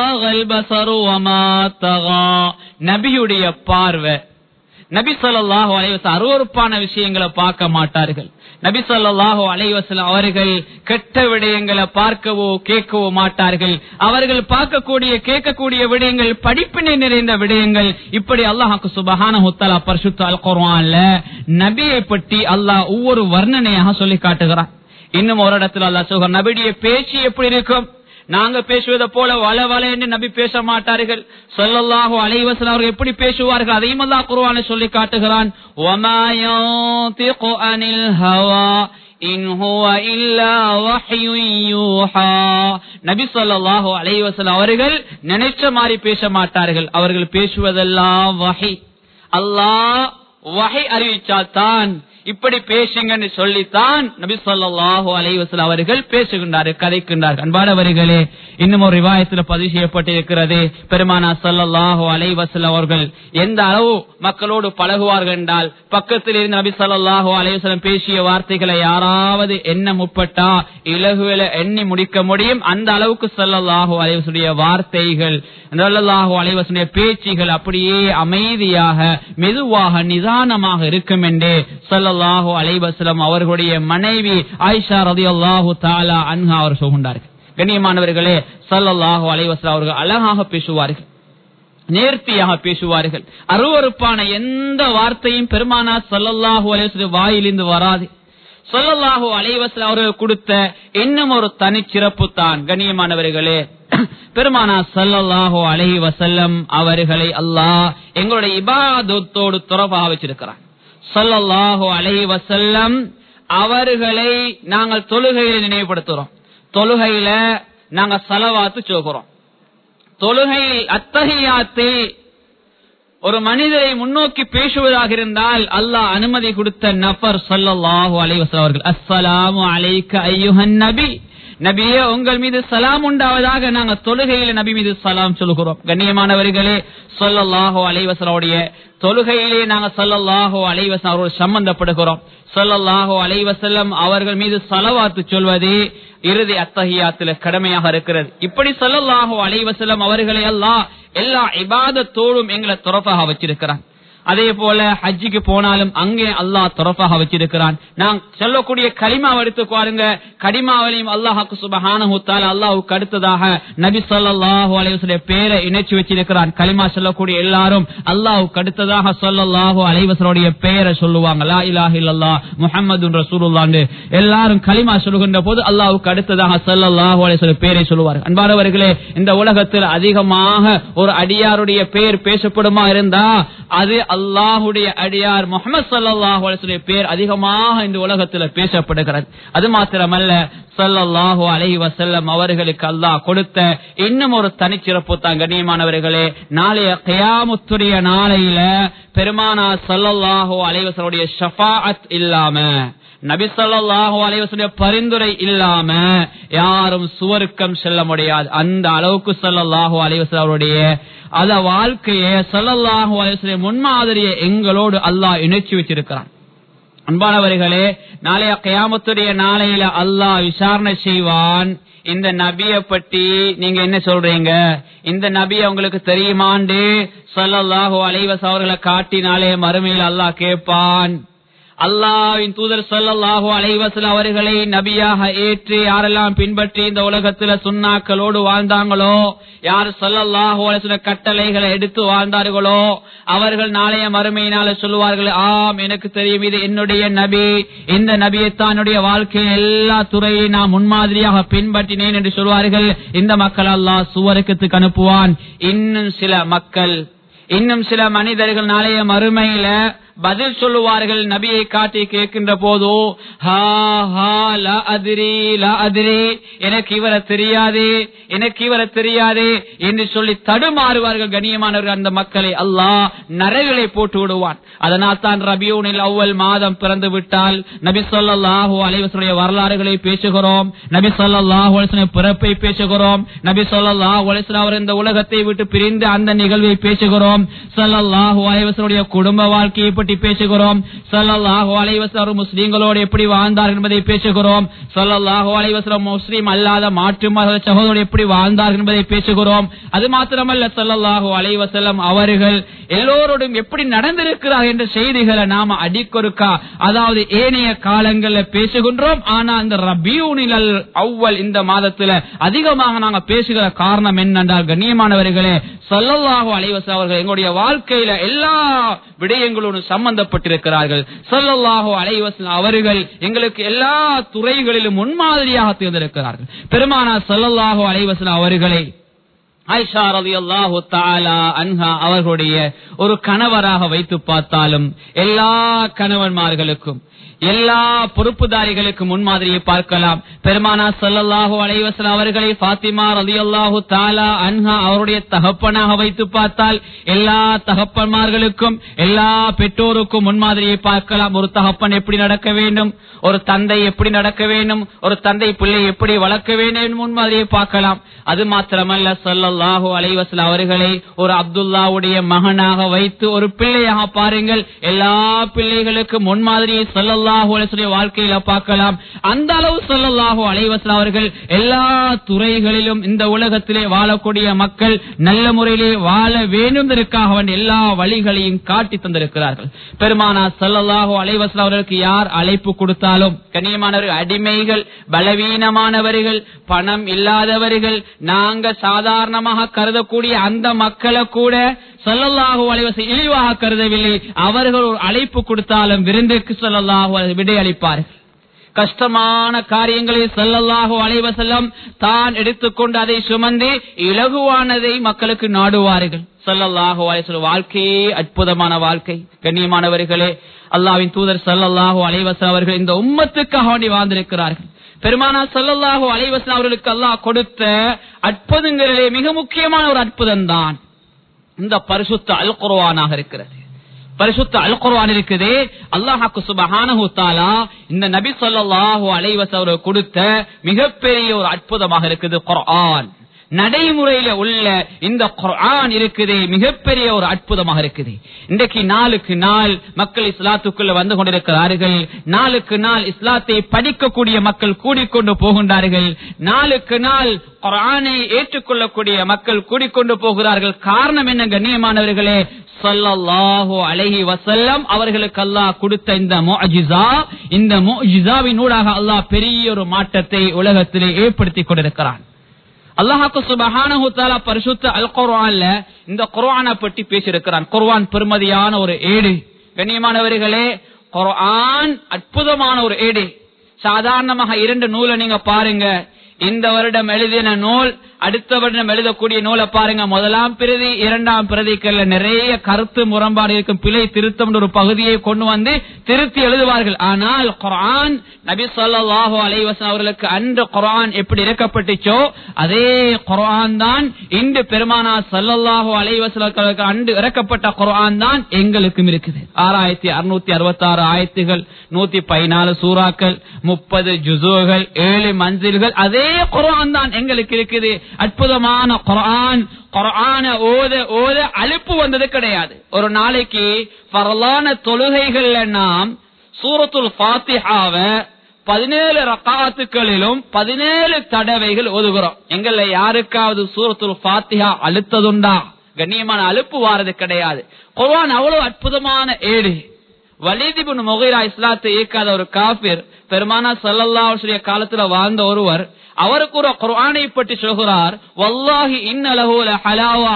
கல்பஸரு வமா தகா, நபியுடைய பார்வை. நபி ஸல்லல்லாஹு அலைஹி வஸல்லம் அருவருப்பான விஷயங்களை பார்க்க மாட்டார்கள். நபி ஸல்லல்லாஹு அலைஹி வஸல்லம் அவர்கள் கெட்ட விடயங்களை பார்க்கவோ கேட்கவோ மாட்டார்கள். அவர்கள் பார்க்கக்கூடிய கேட்கக்கூடிய விடயங்கள் படிப்பினை நிறைந்த விடயங்கள். இப்படி அல்லாஹ் சுப்ஹானஹு தஆலா பரிசுத்த அல் குர்ஆன்ல நபியை பற்றி அல்லாஹ் ஒவ்வொரு வர்ணனையாக சொல்லி காட்டுகிறான். இன்னும் ஒரு இடத்துல அல்லாஹ் சொல்கிறான், நபியுடைய பேச்சு எப்படி இருக்கும், நாங்க பேசுவதை போல வள வள என்று நபி பேச மாட்டார்கள். ஸல்லல்லாஹு அலைஹி வஸல்லம் அவர்கள் எப்படி பேசுவார்கள் அதையும் அல்லாஹ் குர்ஆனில் சொல்லி காட்டுகிறான். வமா யன்திகு அனில் ஹவா இன் ஹுவ இல்லா வஹ்யுன் யூஹா. நபி ஸல்லல்லாஹு அலைஹி வஸல்லம் அவர்கள் நினைச்ச மாதிரி பேச மாட்டார்கள். அவர்கள் பேசுவதெல்லாம் வஹி. அல்லாஹ் வஹி அறிவிச்சால்தான் இப்படி பேசுங்கன்னு சொல்லித்தான் நபி ஸல்லல்லாஹு அலைஹி வஸல்லம் அவர்கள் பேசுகின்றார்கள், கதைக்கின்றார்கள். அன்பானவர்களே, இன்னும் ஒரு ரிவாயத்துல பதிவு செய்யப்பட்டிருக்கிறது, பெருமானார் ஸல்லல்லாஹு அலைஹி வஸல்லம் அவர்கள் எந்த அளவு மக்களோடு பழகுவார்கள் என்றால், பக்கத்தில் இருந்து நபி ஸல்லல்லாஹு அலைஹி வஸல்லம் பேசிய வார்த்தைகளை யாராவது எண்ண முற்பட்டா இலகுவில எண்ணி முடிக்க முடியும். அந்த அளவுக்கு ஸல்லல்லாஹு அலைஹி வஸல்லம் வார்த்தைகள், ஸல்லல்லாஹு அலைஹி வஸல்லம் பேச்சுகள் அப்படியே அமைதியாக, மெதுவாக, நிதானமாக இருக்கும் என்றே ஸல்லல்லாஹு அலைஹி வஸல்லம் அவர்களுடைய மனைவி ஆயிஷா ரலியல்லாஹு தஆலா அன்ஹா அவர் சொல்கின்றார்கள். கண்ணியமானவர்களே, ஸல்லல்லாஹு அலைஹி வஸல்லம் அவர்கள் அழகாக பேசுவார்கள், நேர்த்தியாக பேசுவார்கள். அருவருப்பான எந்த வார்த்தையும் பெருமானார் ஸல்லல்லாஹு அலைஹி வஸல்லம் வாயிலிருந்து வராது. ஸல்லல்லாஹு அலைஹி வஸல்லம் அவர்கள் கொடுத்த இன்னும் ஒரு தனிச்சிறப்பு தான் கண்ணியமானவர்களே, பெருமானா ஸல்லல்லாஹு அலைஹி வஸல்லம் அவர்களை அல்லாஹ் எங்களுடைய இபாதத்தோடு தொடர்பாக வச்சிருக்கிறான். ஸல்லல்லாஹு அலைஹி வஸல்லம் அவர்களை நாங்கள் தொழுகையில நினைவுபடுத்துறோம். தொழுகையில நாங்க ஸலவாத்து சொல்கிறோம். தொழுகையில் அத்தஹியாத்தை ஒரு மனிதரை முன்னோக்கி பேசுவதாக இருந்தால் அல்லாஹ் அனுமதி கொடுத்த நபர் ஸல்லல்லாஹு அலைஹி வஸல்லம் அவர்கள். அஸ்ஸலாமு அலைக்க அய்யுஹன் நபி, நபியே உங்கள் மீது சலாம் உண்டாவதாக நாங்க தொழுகையில நபி மீது சலாம் சொல்கிறோம். கண்ணியமானவர்களே, ஸல்லல்லாஹு அலைஹி வஸல்லம் தொழுகையிலே நாங்க ஸல்லல்லாஹு அலைஹி வஸல்லம் அவர்கள் சம்பந்தப்படுகிறோம். ஸல்லல்லாஹு அலைஹி வஸல்லம் அவர்கள் மீது ஸலவாத்து சொல்வது இறுதி அத்தஹியாத்துல கடமையாக இருக்கிறது. இப்படி ஸல்லல்லாஹு அலைஹி வஸல்லம் அவர்களை அல்லாஹ் எல்லா இபாதத்தோடும் எங்களை தொடர்பாக வச்சிருக்கிறான். அதே போல ஹஜ்ஜிக்கு போனாலும் அங்கே அல்லாஹ் தொடர்பாக வச்சிருக்கிறான். நான் சொல்லக்கூடிய கலிமாவை எடுத்து பாருங்க, கலிமாவிலையும் அல்லாஹ்வுக்கு சுப்ஹானஹு வ தஆலா அல்லாஹ்வுக்கு அடுத்ததாக நபி ஸல்லல்லாஹு அலைஹி வஸல்லம் பேரை இணைச்சு வச்சிருக்கிறான். கலிமா சொல்லக்கூடிய எல்லாரும் அல்லாஹ்வுக்கு அடுத்ததாக ஸல்லல்லாஹு அலைஹி வஸல்லம் பெயரை சொல்லுவாங்க. லா இலாஹ இல்லல்லாஹ் முஹம்மதுர் ரசூலுல்லாஹ் எல்லாரும் கலிமா சொல்லுகின்ற போது அல்லாஹ்வுக்கு அடுத்ததாக ஸல்லல்லாஹு அலைஹி வஸல்லம் பெயரை சொல்லுவார்கள். அன்பானவர்களே, இந்த உலகத்தில் அதிகமாக ஒரு அடியாருடைய பெயர் பேசப்படுமா இருந்தா அது அல்லாஹுடைய அடியார் முஹம்மது ஸல்லல்லாஹு அலைஹி வஸல்லம் பேர் அதிகமாக இந்த உலகத்தில் பேசப்படுகிறது. அது மாத்திரமல்ல, ஸல்லல்லாஹு அலைஹி வஸல்லம் அவர்களுக்கு அல்லாஹ் கொடுத்த இன்னும் ஒரு தனிச்சிறப்பு தான் கண்ணியமானவர்களே. நாளைய கியாமத்துடைய நாளையில பெருமானார் ஸல்லல்லாஹு அலைஹி வஸல்லம் ஷஃபாஅத் இல்லாம, நபி ஸல்லல்லாஹு அலைஹி வஸல்லம் பரிந்துரை இல்லாம யாரும் சுவர்க்கம் செல்ல முடியாது. அந்த அளவுக்கு ஸல்லல்லாஹு அலைஹி வஸல்லம் அவருடைய அத வாழ்க்கையை ஸல்லல்லாஹு அலைஹி வஸல்லம் முன்மாதிரியை எங்களோடு அல்லாஹ் இணைச்சு வச்சிருக்கிறான். அன்பானவர்களே, நாளைய கியாமத்துடைய நாளையில அல்லாஹ் விசாரணை செய்வான். இந்த நபியை பற்றி நீங்க என்ன சொல்றீங்க, இந்த நபி உங்களுக்கு தெரியுமாண்டு ஸல்லல்லாஹு அலைஹி வஸல்லம் அவர்களை காட்டினாலே மறுமையில் அல்லாஹ் கேட்பான். அல்லாஹ்வின் தூதர் ஸல்லல்லாஹு அலைஹி வஸல்லம் அவர்களை நபியாக ஏற்று யாரெல்லாம் பின்பற்றி இந்த உலகத்துல சுன்னாக்களோடு வாழ்ந்தாங்களோ, யார் ஸல்லல்லாஹு அலைஹி வஸல்லம் கட்டளைகளை எடுத்து வாழ்ந்தார்களோ, அவர்கள் நாளைய மறுமையினால சொல்லுவார்கள், ஆம் எனக்கு தெரியும் இது என்னுடைய நபி, இந்த நபியை தான் என்னுடைய வாழ்க்கையில் எல்லா துறையை நான் முன்மாதிரியாக பின்பற்றினேன் என்று சொல்வார்கள். இந்த மக்கள் அல்லாஹ் சுவர்க்கத்துக்கு அனுப்புவான். இன்னும் சில மக்கள், இன்னும் சில மனிதர்கள் நாளைய மறுமையில பதில் சொல்லுவார்கள். நபியை காட்டி கேட்கின்ற போது ஹா ஹா லா அதிரி லா அதிரி, எனக்கு இவரை தெரியாது, எனக்கு இவரை தெரியாது என்று சொல்லி தடுமாறுவார்கள். கண்ணியமானவர்கள், அந்த மக்களை அல்லாஹ் நரகளை போட்டு விடுவான். அதனால் தான் ரபியூனில் அவ்வல் மாதம் பிறந்து விட்டால் நபி ஸல்லல்லாஹு அலைஹி வஸல்லம் வரலாறுகளை பேசுகிறோம், நபி ஸல்லல்லாஹு அலைஹி வஸல்லம் பிறப்பை பேசுகிறோம், நபி ஸல்லல்லாஹு அலைஹி வஸல்லம் அவர் இந்த உலகத்தை விட்டு பிரிந்து அந்த நிகழ்வை பேசுகிறோம், ஸல்லல்லாஹு அலைஹி வஸல்லம் குடும்ப வாழ்க்கையை பற்றி பேசுகிறோம், ஸல்லல்லாஹு அலைஹி வஸல்லம் முஸ்லிம்களோடு எப்படி வாழ்ந்தார் என்பதை பேசுகிறோம், ஸல்லல்லாஹு அலைஹி வஸல்லம் முஸ்லிம் அல்லாத மாற்று மத சகோதரர் எப்படி வாழ்ந்தார் என்பதை பேசுகிறோம். அது மாத்திரமல்ல, ஸல்லல்லாஹு அலைஹி வஸல்லம் அவர்கள் எல்லோரோடும் எப்படி நடந்திருக்கிறார் என்ற செய்திகளை நாம அடிக்கொருக்கா, அதாவது ஏனைய காலங்களில் பேசுகின்றோம். ஆனா இந்த ரபியூனில் அவ்வல் இந்த மாதத்துல அதிகமாக நாங்க பேசுகிற காரணம் என்னென்றால் கண்ணியமானவர்களே, ஸல்லல்லாஹு அலைஹி வஸல்லம் அவர்கள் எங்களுடைய வாழ்க்கையில எல்லா விடயங்களோடும் சம்பந்தப்பட்டிருக்கிறார்கள். ஸல்லல்லாஹு அலைஹி வஸல்லம் அவர்கள் எங்களுக்கு எல்லா துறைகளிலும் முன்மாதிரியாக தேர்ந்தெடுக்கிறார்கள். பெருமானார் ஸல்லல்லாஹு அலைஹி வஸல்லம் அவர்களை ஆயிஷா ரலியல்லாஹு தஆலா அன்ஹா அவர்களுடைய ஒரு கணவராக வைத்து பார்த்தாலும் எல்லா கணவன்மார்களுக்கும் எல்லா பொறுப்புதாரிகளுக்கு முன்மாதிரியை பார்க்கலாம். பெருமானார் ஸல்லல்லாஹு அலைஹி வஸல்லம் அவர்களை ஃபாத்திமா ரலியல்லாஹு தஆலா அன்ஹா அவருடைய தகப்பனாக வைத்து பார்த்தால் எல்லா தகப்பன்மார்களுக்கும் எல்லா பெற்றோருக்கும் முன்மாதிரியை பார்க்கலாம். ஒரு தகப்பன் எப்படி நடக்க வேண்டும், ஒரு தந்தை எப்படி நடக்க வேண்டும், ஒரு தந்தை பிள்ளை எப்படி வளர்க்க வேண்டும் முன்மாதிரியை பார்க்கலாம். அது மாத்திரமல்ல, ஸல்லல்லாஹு அலைஹி வஸல்லம் அவர்களை ஒரு அப்துல்லாவுடைய மகனாக வைத்து ஒரு பிள்ளையாக பாருங்கள். எல்லா பிள்ளைகளுக்கு முன்மாதிரியை ஸல்லல்லாஹு அலைஹி வஸல்லம் வாழ்க்கையில பார்க்கலாம். அந்த அளவு ஸல்லல்லாஹு அலைஹி வஸல்லம் அவர்கள் எல்லா துறைகளிலும் இந்த உலகத்திலே வாழக்கூடிய மக்கள் நல்ல முறையிலே வாழ வேண்டும் என்பதற்காக எல்லா வழிகளையும் காட்டி தந்திருக்கிறார்கள். பெருமானார் ஸல்லல்லாஹு அலைஹி வஸல்லம் அவர்களுக்கு யார் அழைப்பு கொடுத்தாலும் கண்ணியமானவர்கள், அடிமைகள், பலவீனமானவர்கள், பணம் இல்லாதவர்கள், நாங்க சாதாரணமாக கருதக்கூடிய அந்த மக்களை கூட ஸல்லல்லாஹு அலைஹி வஸல்லம் இழிவாக கருதவில்லை. அவர்கள் ஒரு அழைப்பு கொடுத்தாலும் விருந்துக்கு ஸல்லல்லாஹு அலைஹி விடை அளிப்பார்கள். கஷ்டமான காரியங்களை ஸல்லல்லாஹு அலைஹி வஸல்லம் தான் எடுத்துக்கொண்டு அதை சுமந்து இலகுவானதை மக்களுக்கு நாடுவார்கள். ஸல்லல்லாஹு அலைஹி வஸல்லம் வாழ்க்கையே அற்புதமான வாழ்க்கை. கண்ணியமானவர்களே, அல்லாஹ்வின் தூதர் ஸல்லல்லாஹு அலைஹி வஸல்லம் அவர்கள் இந்த உம்மத்துக்காக வேண்டி வாழ்ந்திருக்கிறார்கள். பெருமானார் ஸல்லல்லாஹு அலைஹி வஸல்லம் அவர்களுக்கு அல்லாஹ் கொடுத்த அற்புதங்களிலே மிக முக்கியமான ஒரு அற்புதம் தான் இந்த பரிசுத்த அல் குர்ஆனாக இருக்கிறது. பரிசுத்த அல் குர்ஆன் இருக்குது. அல்லாஹ் சுப்ஹானஹு வ தஆலா இந்த நபி ஸல்லல்லாஹு அலைஹி வஸல்லம் கொடுத்த மிகப்பெரிய ஒரு அற்புதமாக இருக்குது குர்ஆன். நடைமுறையில உள்ள இந்த குர்ஆன் இருக்குது மிகப்பெரிய ஒரு அற்புதமாக இருக்குது. இன்றைக்கு நாளுக்கு நாள் மக்கள் இஸ்லாத்துக்குள்ள வந்து கொண்டிருக்கிறார்கள். நாளுக்கு நாள் இஸ்லாத்தை படிக்கக்கூடிய மக்கள் கூடிக்கொண்டு போகின்றார்கள். நாளுக்கு நாள் குர்ஆனை ஏற்றுக்கொள்ளக்கூடிய மக்கள் கூடிக்கொண்டு போகிறார்கள். காரணம் என்ன கண்ணியமானவர்களே? ஸல்லல்லாஹு அலைஹி வஸல்லம் அவர்களுக்கு அல்லாஹ் கொடுத்த இந்த முஅஜிஸா, இந்த முஅஜிஸாவினூடாக அல்லாஹ் பெரிய ஒரு மாற்றத்தை உலகத்திலே ஏற்படுத்திக் கொண்டிருக்கிறான். அல்லாஹ் சுப்ஹானஹு வ தஆலா பரிசுத்த அல் குர்ஆன்ல இந்த குர்ஆனை பற்றி பேசியிருக்கிறான். குர்ஆன் பெருமதியான ஒரு ஏடு. கண்ணியமானவர்களே, குர்ஆன் அற்புதமான ஒரு ஏடு. சாதாரணமாக இரண்டு நூலை நீங்க பாருங்க. இந்த வருடம் எழுதின நூல், அடுத்த வருடம் எழுதக்கூடிய நூலை பாருங்க. முதலாம் பிரதி இரண்டாம் பிரதிக்கல்ல நிறைய கருத்து முரண்பாடு இருக்கும், பிழை திருத்தம் ஒரு பகுதியை கொண்டு வந்து திருத்தி எழுதுவார்கள். ஆனால் குர்ஆன் நபி ஸல்லல்லாஹு அலைஹி வஸல்லம் அவர்களுக்கு அன்று குர்ஆன் எப்படி இறக்கப்பட்டுச்சோ அதே குர்ஆன் தான் இன்று பெருமானார் ஸல்லல்லாஹு அலைஹி வஸல்லம் அன்று இறக்கப்பட்ட குர்ஆன் தான் எங்களுக்கும் இருக்குது. ஆறாயிரத்தி அறுநூத்தி அறுபத்தி ஆறு ஆயத்துகள், நூத்தி பதினாலு சூறாக்கள், முப்பது ஜுஸூகள், ஏழு மன்சில்கள், அதே குர்ஆன் தான் எங்களுக்கு இருக்குது. அற்புதமான குர்ஆன். குர்ஆனை ஓத ஓத அலுப்பு வந்தது கிடையாது. ஒரு நாளைக்கு ஃபர்லான தொழுகைகள்ல நாம் சூரத்துல் ஃபாத்திஹாவை பதினேழு ரக்காத்துகளிலும் பதினேழு தடவைகள் ஓதுகிறோம். எங்கள்ல யாருக்காவது சூரத்துல் ஃபாத்திஹா அழுத்ததுண்டா? கண்ணியமான அலுப்பு வாரது கிடையாது. குர்ஆன் அவ்வளவு அற்புதமான ஏடு. வலீத் இப்னு முகீரா இஸ்லாத்தை ஏற்காத ஒரு காஃபிர், பெருமானார் ஸல்லல்லாஹு அலைஹி வஸல்லம் காலத்துல வாழ்ந்த ஒருவர், அவருக்கு ஒரு குர்ஆனை பற்றி சொல்கிறார். வல்லாஹி இன்ன லஹு லஹலாவா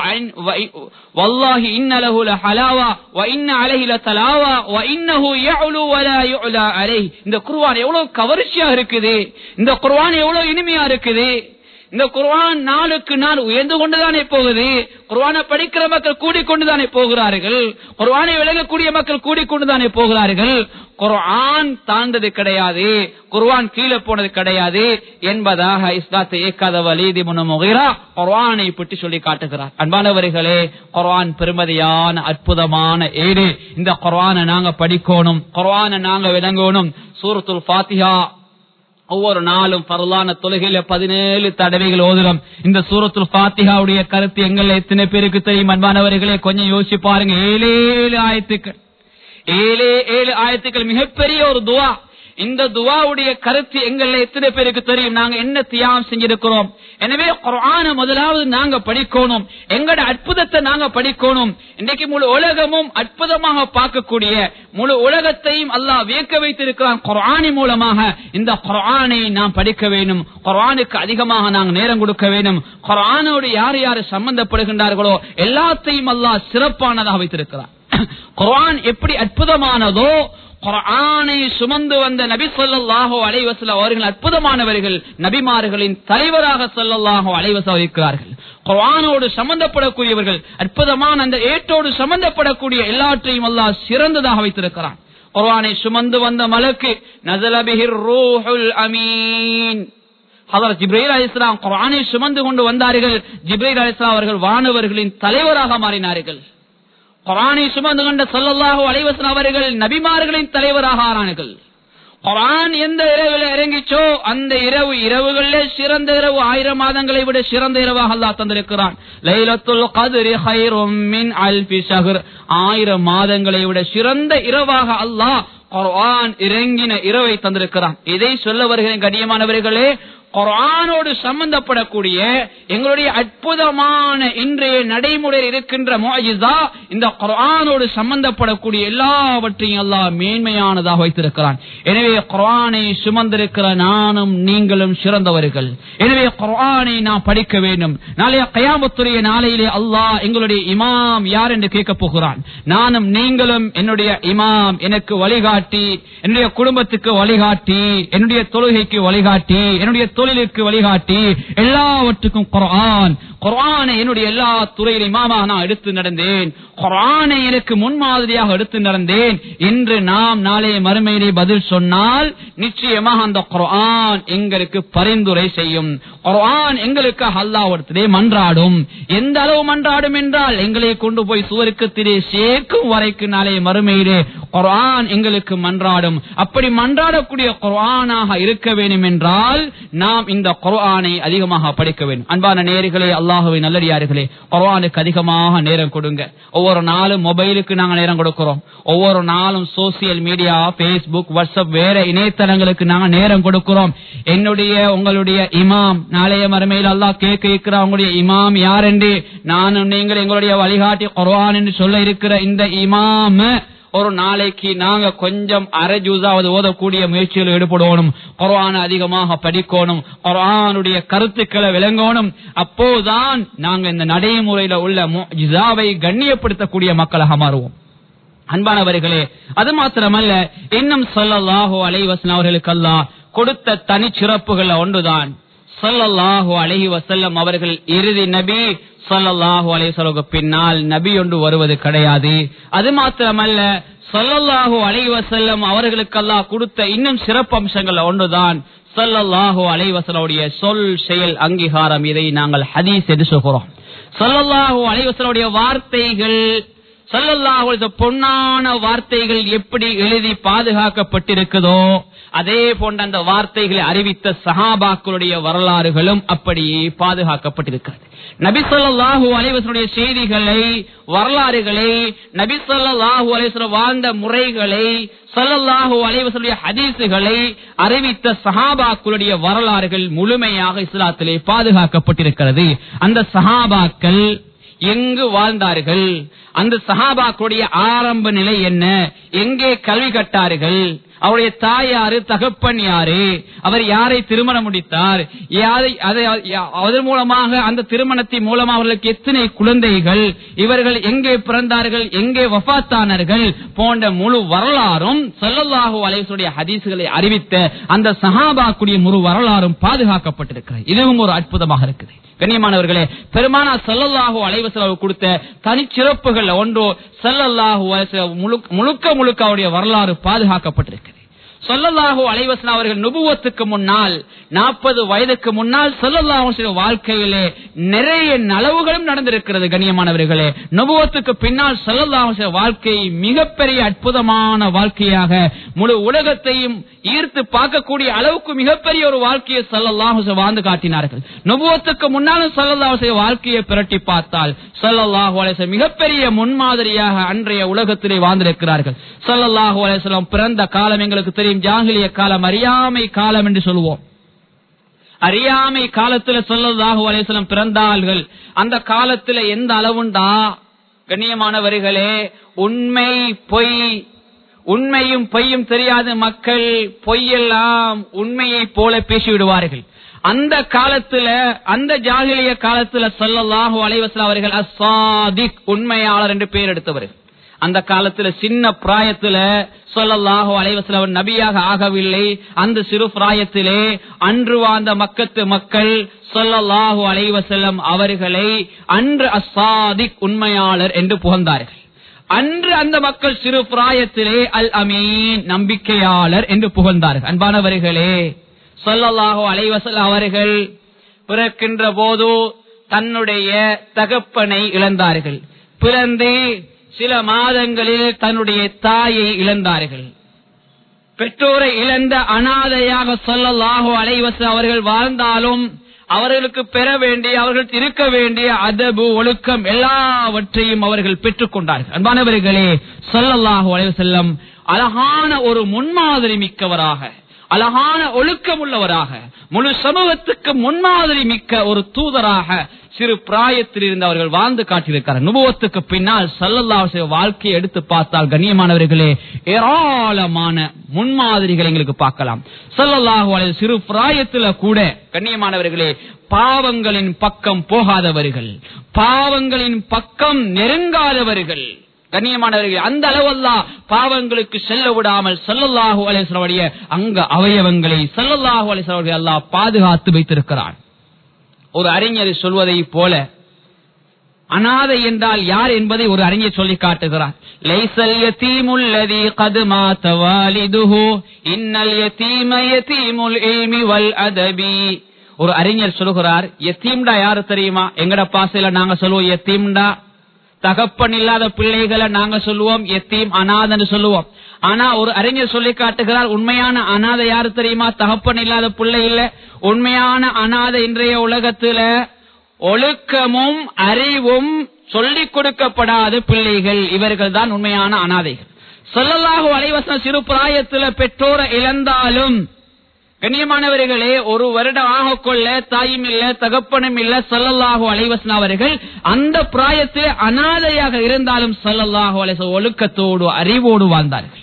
வல்லாஹி இன்ன லஹு லஹலாவா வ இன்ன அலைஹி லதலாவா வ இன்னஹு யஅலு வ லா யுலா அலைஹி. இந்த குர்ஆன் எவ்வளவு கவர்ச்சியா இருக்குது, இந்த குர்ஆன் எவ்வளவு இனிமையா இருக்குது. இந்த குர்ஆன் நாளுக்கு நாள் உயர்ந்து கொண்டுதானே போகுது. குர்ஆனை படிக்கிற மக்கள் கூடிக்கொண்டுதானே போகிறார்கள். குர்ஆனை விளங்கக்கூடிய மக்கள் கூடிக்கொண்டுதானே போகிறார்கள். குர்ஆன் தாழ்ந்தது கிடையாது, குர்ஆன் கீழே போனது கிடையாது என்பதாக இஸ்லாத்தை ஏற்காத வலீத் இப்னு முகீரா குர்ஆனை பற்றி சொல்லி காட்டுகிறார். அன்பானவர்களே, குர்ஆன் பெருமதியான அற்புதமான ஏடு. இந்த குர்ஆனை நாங்க படிக்கணும், குர்ஆனை நாங்க விளங்கணும். சூரத்துல் ஃபாத்திஹா ஒவ்வொரு நாளும் பரலான தொழுகையில பதினேழு தடவைகள் ஓதுறோம். இந்த சூரத்துல் ஃபாத்திஹாவுடைய கருத்து எங்கள்ல எத்தனை பேருக்கு தெரியும்? அன்பானவர்களே, கொஞ்சம் யோசிச்சு பாருங்க. ஏழு ஏழு ஆயத்துக்கள், ஏழு ஏழு ஆயத்துக்கள், மிகப்பெரிய ஒரு துவா. இந்த துவாவுடைய கருத்து எங்கள்ல எத்தனை பேருக்கு தெரியும்? நாங்க என்ன தியாகம் செஞ்சிருக்கிறோம்? எனவே குர்ஆனை முதலாவது நாங்க படிக்கணும், எங்கட அற்புதத்தை நாங்க படிக்கணும். இன்றைக்கு முழு உலகமும் அற்புதமாக பார்க்கக்கூடிய, முழு உலகத்தையும் அல்லாஹ் வியக்க வைத்திருக்கிறான் குர்ஆனின் மூலமாக. இந்த குர்ஆனை நாம் படிக்க வேண்டும், குர்ஆனுக்கு அதிகமாக நாங்கள் நேரம் கொடுக்க வேண்டும். குர்ஆனோடு யார் யார் சம்பந்தப்படுகின்றார்களோ எல்லாத்தையும் அல்லாஹ் சிறப்பானதாக வைத்திருக்கிறான். குர்ஆன் எப்படி அற்புதமானதோ, குர்ஆனை சுமந்து வந்த நபி ஸல்லல்லாஹு அலைஹி வஸல்லம் அவர்கள் அற்புதமானவர்கள், நபிமார்களின் தலைவராக ஸல்லல்லாஹு அலைஹி வஸல்லம் இருக்கிறார்கள். குர்ஆனோடு சம்பந்தப்படக்கூடியவர்கள், அற்புதமான அந்த ஏட்டோடு சம்பந்தப்படக்கூடிய எல்லாற்றையும் அல்லாஹ் சிறந்ததாக வைத்திருக்கிறான். குர்ஆனை சுமந்து வந்த மலக்கு நஸல பிஹிர் ரூஹுல் அமீன். ஹஜ்ரத் ஜிப்ரீல் அலைஹிஸ்ஸலாம் குர்ஆனை சுமந்து கொண்டு வந்தார்கள். ஜிப்ரீல் அலைஹிஸ்ஸலாம் அவர்கள் வானவர்களின் தலைவராக மாறினார்கள். குர்ஆனை சுமந்து கொண்ட ஸல்லல்லாஹு அலைஹி வஸல்லம் அவர்கள் நபிமார்களின் தலைவராக ஆனார்கள். குர்ஆன் எந்த இரவில் இறங்கிச்சோ அந்த இரவு இரவுகளிலே சிறந்த இரவு, ஆயிரம் மாதங்களை விட சிறந்த இரவாக அல்லாஹ் தந்திருக்கிறான். லைலத்துல் கத்ரி கைரும் மின் அல்ஃபி ஷஹர், ஆயிரம் மாதங்களை விட சிறந்த இரவாக அல்லாஹ் குர்ஆன் இறங்கின இரவை தந்திருக்கிறான். இதை சொல்ல வருகிறேன் கண்ணியமானவர்களே. குர்ஆனோடு சம்பந்தப்படக்கூடிய எங்களுடைய அற்புதமான இன்றைய நடைமுறையில் இருக்கின்ற முஅஜிஸா இந்த குர்ஆனோடு சம்பந்தப்படக்கூடிய எல்லாவற்றையும் அல்லாஹ் மேன்மையானதாக வைத்திருக்கிறான். எனவே குர்ஆனை சுமந்திருக்கிற நானும் நீங்களும் சிறந்தவர்கள். எனவே குர்ஆனை நாம் படிக்க வேண்டும். நாளைய கியாமத்துடைய நாளையிலே அல்லாஹ் எங்களுடைய இமாம் யார் என்று கேட்க போகிறான். நானும் நீங்களும் என்னுடைய இமாம், எனக்கு வழிகாட்டி, என்னுடைய குடும்பத்துக்கு வழிகாட்டி, என்னுடைய தொழுகைக்கு வழிகாட்டி, என்னுடைய தொழிலுக்கு வழிகாட்டி, எல்லாவற்றுக்கும் குர்ஆன். குர்ஆனை என்னுடைய எல்லா துறையிலும் இமாமாக நான் எடுத்து நடந்தேன். குர்ஆனை எனக்கு முன்மாதிரியாக எடுத்து நடந்தேன். இன்று நாம் நாளைய மறுமையிலே பதில் சொன்னால் நிச்சயமாக அந்த குர்ஆன் எங்களுக்கு பரிந்துரை செய்யும். குர்ஆன் எங்களுக்கு அல்லாஹ்விடத்திலே மன்றாடும். எந்த அளவு மன்றாடும் என்றால் எங்களை கொண்டு போய் சுவர்க்கத்திலே சேர்க்கும் வரைக்கும் நாளைய மறுமையிலே குர்ஆன் எங்களுக்கு மன்றாடும். அப்படி மன்றாடக்கூடிய குர்ஆனாக இருக்க வேண்டும் என்றால் நாம் இந்த குர்ஆனை அதிகமாக படிக்க வேண்டும். அன்பான நேயர்களே, அல்லாஹ்வின் நல்லடியார்களே, குர்ஆனுக்கு அதிகமாக நேரம் கொடுங்க. ஒவ்வொரு நாளும் மொபைலுக்கு நாங்க நேரம் கொடுக்கிறோம். ஒவ்வொரு நாளும் சோசியல் மீடியா, பேஸ்புக், வாட்ஸ்அப், வேற இணையதளங்களுக்கு நாங்க நேரம் கொடுக்கிறோம். என்னுடைய உங்களுடைய இமாம் நாளைய மறுமையில் அல்லாஹ் கேட்க இருக்கிற உங்களுடைய இமாம் யார் என்று நானும் நீங்கள் எங்களுடைய வழிகாட்டி குர்ஆன் என்று சொல்ல இருக்கிற இந்த இமாம் ஒரு நாளைக்கு நாங்க கொஞ்சம் அரை ஜூஸாவது ஓதக்கூடிய முயற்சியில் ஈடுபடணும். குர்ஆனை அதிகமாக படிக்கணும். குர்ஆனுடைய கருத்துக்களை விளங்கணும். அப்போதான் நாங்க இந்த நடைமுறையில உள்ள முஅஜிஸாவை கண்ணியப்படுத்தக்கூடிய மக்களாக மாறுவோம். அன்பானவர்களே, அது மாத்திரமல்ல, இன்னும் ஸல்லல்லாஹு அலைஹி வஸல்லம் அவர்களுக்கு அல்லாஹ் கொடுத்த தனி சிறப்புகள் ஒன்றுதான். ஸல்லல்லாஹு அலைஹி வஸல்லம் அவர்கள் இறுதி நபி. ஸல்லல்லாஹு அலைஹி வஸல்லம் பின்னால் நபி ஒன்று வருவது கிடையாது. அது மாத்திரமல்ல, ஸல்லல்லாஹு அலைஹி வஸல்லம் அவர்களுக்கு அல்லாஹ் கொடுத்த இன்னும் சிறப்பு அம்சங்கள் ஒன்றுதான் ஸல்லல்லாஹு அலைஹி வஸல்லம் சொல் செயல் அங்கீகாரம். இதை நாங்கள் ஹதீஸ் என்று சொல்கிறோம். ஸல்லல்லாஹு அலைஹி வஸல்லம் வார்த்தைகள், ஸல்லல்லாஹு அலைஹி வஸல்லம் பொன்னான வார்த்தைகள் எப்படி எழுதி பாதுகாக்கப்பட்டிருக்குதோ அதே போன்ற அந்த வார்த்தைகளை அறிவித்த சஹாபாக்களுடைய வரலாறுகளும் அப்படியே பாதுகாக்கப்பட்டிருக்கிறது. நபி ஸல்லல்லாஹு அலைஹி வஸல்லம் செய்திகளை, வரலாறுகளை, நபி ஸல்லல்லாஹு அலைஹி வஸல்லம் வாழ்ந்த முறைகளை, ஸல்லல்லாஹு அலைஹி வஸல்லம் ஹதீஸுகளை அறிவித்த சஹாபாக்களுடைய வரலாறுகள் முழுமையாக இஸ்லாத்திலே பாதுகாக்கப்பட்டிருக்கிறது. அந்த சஹாபாக்கள் எங்கு வாழ்ந்தார்கள், அந்த சஹாபாக்களுடைய ஆரம்ப நிலை என்ன, எங்கே கல்வி கட்டார்கள், அவருடைய தாய் யாரு, தகப்பன் யாரு, அவர் யாரை திருமணம் முடித்தார், அதன் மூலமாக அந்த திருமணத்தின் மூலமாக அவர்களுக்கு எத்தனை குழந்தைகள், இவர்கள் எங்கே பிறந்தார்கள், எங்கே வஃபாத்தானார்கள் போன்ற முழு வரலாறும் ஸல்லல்லாஹு அலைஹி வஸல்லம் ஹதீஸ்களை அறிவித்த அந்த சஹாபாக்குடைய முழு வரலாறும் பாதுகாக்கப்பட்டிருக்கிறது. இதுவும் ஒரு அற்புதமாக இருக்குது. கண்ணியமானவர்களே, பெருமானார் ஸல்லல்லாஹு அலைஹி வஸல்லம் கொடுத்த தனிச்சிறப்புகள் ஒன்று ஸல்லல்லாஹு அலைஹி வஸல்லம் முழுக்க முழுக்க அவருடைய வரலாறு பாதுகாக்கப்பட்டிருக்கிறது. ஸல்லல்லாஹு அலைஹி வஸல்லம் அவர்கள் நுபுவத்துக்கு முன்னால் நாற்பது வயதுக்கு முன்னால் ஸல்லல்லாஹு அலைஹி வஸல்லம் வாழ்க்கையிலே நிறைய நலவுகளும் நடந்திருக்கிறது. கண்ணியமானவர்களே, நுபுவத்துக்கு பின்னால் ஸல்லல்லாஹு அலைஹி வஸல்லம் வாழ்க்கை மிகப்பெரிய அற்புதமான வாழ்க்கையாக முழு உலகத்தையும் ஈர்த்து பார்க்கக்கூடிய அளவுக்கு மிகப்பெரிய ஒரு வாழ்க்கையை ஸல்லல்லாஹு அலைஹி வஸல்லம் வாழ்ந்து காட்டினார்கள். நுபுவத்துக்கு முன்னாலும் ஸல்லல்லாஹு அலைஹி வஸல்லம் வாழ்க்கையை பிரட்டி பார்த்தால் ஸல்லல்லாஹு அலைஹி வஸல்லம் மிகப்பெரிய முன்மாதிரியாக அன்றைய உலகத்திலே வாழ்ந்திருக்கிறார்கள். ஸல்லல்லாஹு அலைஹி வஸல்லம் பிறந்த காலம் எங்களுக்கு தெரியும், ஜாஹிலிய காலம், அறியாமை காலம் என்று சொல்லுவோம். அறியாமை காலத்துல ஸல்லல்லாஹு அலைஹி வஸல்லம் பிறந்தார்கள். அந்த காலத்துல எந்த அளவுண்டா கண்ணியமானவர்களே, உண்மை பொய், உண்மையும் பொய்யும் தெரியாத மக்கள் பொய்யெல்லாம் உண்மையை போல பேசிவிடுவார்கள். அந்த காலத்துல, அந்த ஜாஹிலிய காலத்துல ஸல்லல்லாஹு அலைஹி வஸல்லம் அவர்கள் அஸ்-சாதிக், உண்மையாளர் என்று பெயர் எடுத்தவர்கள். அந்த காலத்துல சின்ன பிராயத்துல ஸல்லல்லாஹு அலைஹி வஸல்லம் நபியாக ஆகவில்லை. அந்த சிறு பிராயத்திலே அன்று வாழ்ந்த மக்கத்து மக்கள் ஸல்லல்லாஹு அலைஹி வஸல்லம் அவர்களை அன்று அஸ்-சாதிக், உண்மையாளர் என்று புகழ்ந்தார்கள். அன்று அந்த மக்கள் சிறு பிராயத்திலே அல் அமீன், நம்பிக்கையாளர் என்று புகழ்ந்தார்கள். அன்பானவர்களே, ஸல்லல்லாஹு அலைஹி வஸல்லம் அவர்கள் பிறக்கின்ற போது தன்னுடைய தகப்பனை இழந்தார்கள். பிறந்து சில மாதங்களில் தன்னுடைய தாயை இழந்தார்கள். பெற்றோரை இழந்த அனாதையாக ஸல்லல்லாஹு அலைஹி வஸல்லம் அவர்கள் வாழ்ந்தாலும் அவர்களுக்கு பெற வேண்டிய, அவர்கள் இருக்க வேண்டிய அதபு, ஒழுக்கம் எல்லாவற்றையும் அவர்கள் பெற்றுக் கொண்டார்கள். அன்பானவர்களே, ஸல்லல்லாஹு அலைஹி வஸல்லம் அழகான ஒரு முன்மாதிரி மிக்கவராக, அழகான ஒழுக்கம் உள்ளவராக, முழு சமூகத்துக்கு முன்மாதிரி மிக்க ஒரு தூதராக சிறு பிராயத்தில் இருந்து அவர்கள் வாழ்ந்து காட்டியிருக்கிறார். நுபுவத்துக்கு பின்னால் ஸல்லல்லாஹு அலைஹி வஸல்லம் வாழ்க்கையை எடுத்து பார்த்தால் கண்ணியமானவர்களே ஏராளமான முன்மாதிரிகள் எங்களுக்கு பார்க்கலாம். ஸல்லல்லாஹு அலைஹி வஸல்லம் சிறு பிராயத்தில் கூட கண்ணியமானவர்களே பாவங்களின் பக்கம் போகாதவர்கள், பாவங்களின் பக்கம் நெருங்காதவர்கள். கண்ணியமானவர்கள் அந்த அளவெல்லாம் பாவங்களுக்கு செல்ல விடாமல் ஸல்லல்லாஹு அலைஹி வஸல்லம் அங்க அவயவங்களை ஸல்லல்லாஹு அலைஹி வஸல்லம் அல்லாஹ் பாதுகாத்து வைத்திருக்கிறான். ஒரு அறிஞர் சொல்வதை போல அநாதை என்றால் யார் என்பதை ஒரு அறிஞர் சொல்லி காட்டுகிறார். லைஸல் யதீமுல் லதீ கத் மாத வாலிதுஹு இன்னல் யதீம யதீமுல் இல்மி வல் அதபி. ஒரு அறிஞர் சொல்கிறார், யதீம்டா யாரு தெரியுமா? எங்கட பாசையில நாங்க சொல்லுவோம் யதீம்டா தகப்பன் இல்லாத பிள்ளைகளை நாங்க சொல்லுவோம் யதீம், அநாதன்னு சொல்லுவோம். ஆனா ஒரு அறிஞர் சொல்லி காட்டுகிறார், உண்மையான அநாதை யாரு தெரியுமா? தகப்பன் இல்லாத பிள்ளை இல்ல. உண்மையான அநாதை இன்றைய உலகத்துல ஒழுக்கமும் அறிவும் சொல்லிக் கொடுக்கப்படாத பிள்ளைகள், இவர்கள் தான் உண்மையான அநாதைகள். ஸல்லல்லாஹு அலைஹி வஸல்லம் சிறு பிராயத்துல பெற்றோரை இழந்தாலும் கண்ணியமானவர்களே ஒரு வருடம் ஆக கொள்ள தாயும் இல்ல தகப்பனும் இல்ல. ஸல்லல்லாஹு அலைஹி வஸல்லம் அவர்கள் அந்த பிராயத்தில் அநாதையாக இருந்தாலும் ஸல்லல்லாஹு அலைஹி வஸல்லம் ஒழுக்கத்தோடு அறிவோடு வாழ்ந்தார்கள்.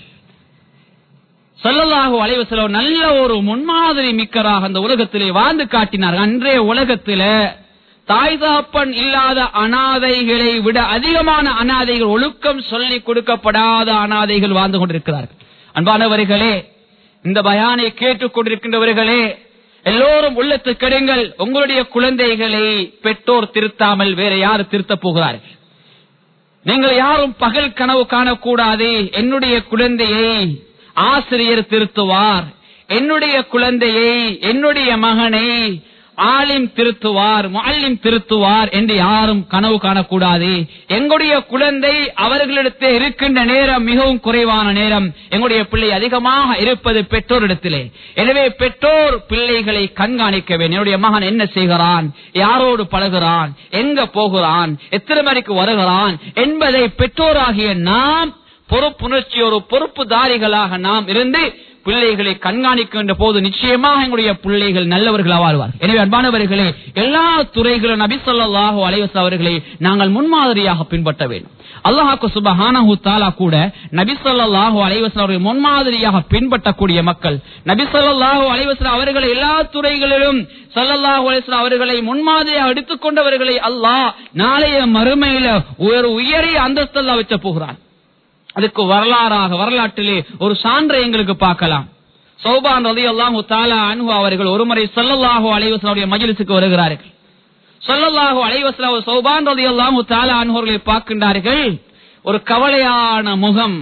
ஸல்லல்லாஹு அலைஹி வஸல்லம் நல்ல ஒரு முன்மாதிரி மிக்கராக அந்த உலகத்திலே வாழ்ந்து காட்டினார்கள். அன்றைய உலகத்தில தாய் தகப்பன் இல்லாத அநாதைகளை விட அதிகமான அநாதைகள், ஒழுக்கம் சொல்லிக் கொடுக்கப்படாத அநாதைகள் வாழ்ந்து கொண்டிருக்கிறார்கள். அன்பானவர்களே, இந்த பயானை கேட்டுக் கொண்டிருக்கின்றவர்களே எல்லோரும் உள்ளத்து கெடுங்கள், உங்களுடைய குழந்தைகளை பெற்றோர் திருத்தாமல் வேற யாரு திருத்த போகிறார்கள்? நீங்கள் யாரும் பகல் கனவு காணக்கூடாது. என்னுடைய குழந்தையை ஆசிரியர் திருத்துவார், என்னுடைய குழந்தையை என்னுடைய மகனை ஆலிம் திருத்துவார், முஅல்லிம் திருத்துவார் என்று யாரும் கனவு காணக்கூடாது. எங்களுடைய குழந்தை அவர்களிடத்தில் இருக்கின்ற நேரம் மிகவும் குறைவான நேரம். எங்களுடைய பிள்ளை அதிகமாக இருப்பது பெற்றோரிடத்திலே. எனவே பெற்றோர் பிள்ளைகளை கண்காணிக்க வேண்டும். என்னுடைய மகன் என்ன செய்கிறான், யாரோடு பழகுறான், எங்க போகிறான், எத்தனை மணிக்கு வருகிறான் என்பதை பெற்றோராகிய நாம் பொறுப்புணர்ச்சி ஒரு பொறுப்புதாரிகளாக நாம் இருந்து பிள்ளைகளை கண்காணிக்கின்ற போது நிச்சயமாக எங்களுடைய பிள்ளைகள் நல்லவர்களாக வாழ்வார். எனவே அன்பானவர்களே, எல்லா துறைகளும் நபி ஸல்லல்லாஹு அலைஹி வஸல்லம் அவர்களை நாங்கள் முன்மாதிரியாக பின்பற்ற வேண்டும். அல்லாஹ் சுப்ஹானஹு தஆலா கூட நபி ஸல்லல்லாஹு அலைஹி வஸல்லம் அவர்களை முன்மாதிரியாக பின்பற்றக்கூடிய மக்கள். நபி ஸல்லல்லாஹு அலைஹி வஸல்லம் அவர்களை எல்லா துறைகளிலும் ஸல்லல்லாஹு அலைஹி வஸல்லம் அவர்களை முன்மாதிரியாக எடுத்துக்கொண்டவர்களை அல்லாஹ் நாளைய மறுமையில ஒரு உயரிய அந்தஸ்தில் வச்ச போகிறான். அதுக்கு வரலாறாக வரலாற்றிலே ஒரு சான்றை எங்களுக்கு பார்க்கலாம். சௌபான் ரலியல்லாஹு தஆலா அன்ஹு அவர்கள் ஒருமுறை ஸல்லல்லாஹு அலைஹி வஸல்லம் மஜ்லிஸுக்கு வருகிறார்கள். ஸல்லல்லாஹு அலைஹி வஸல்லம் சௌபான் ரலியல்லாஹு தஆலா அன்ஹு அவர்களை பார்க்கின்றார்கள். ஒரு கவலையான முகம்,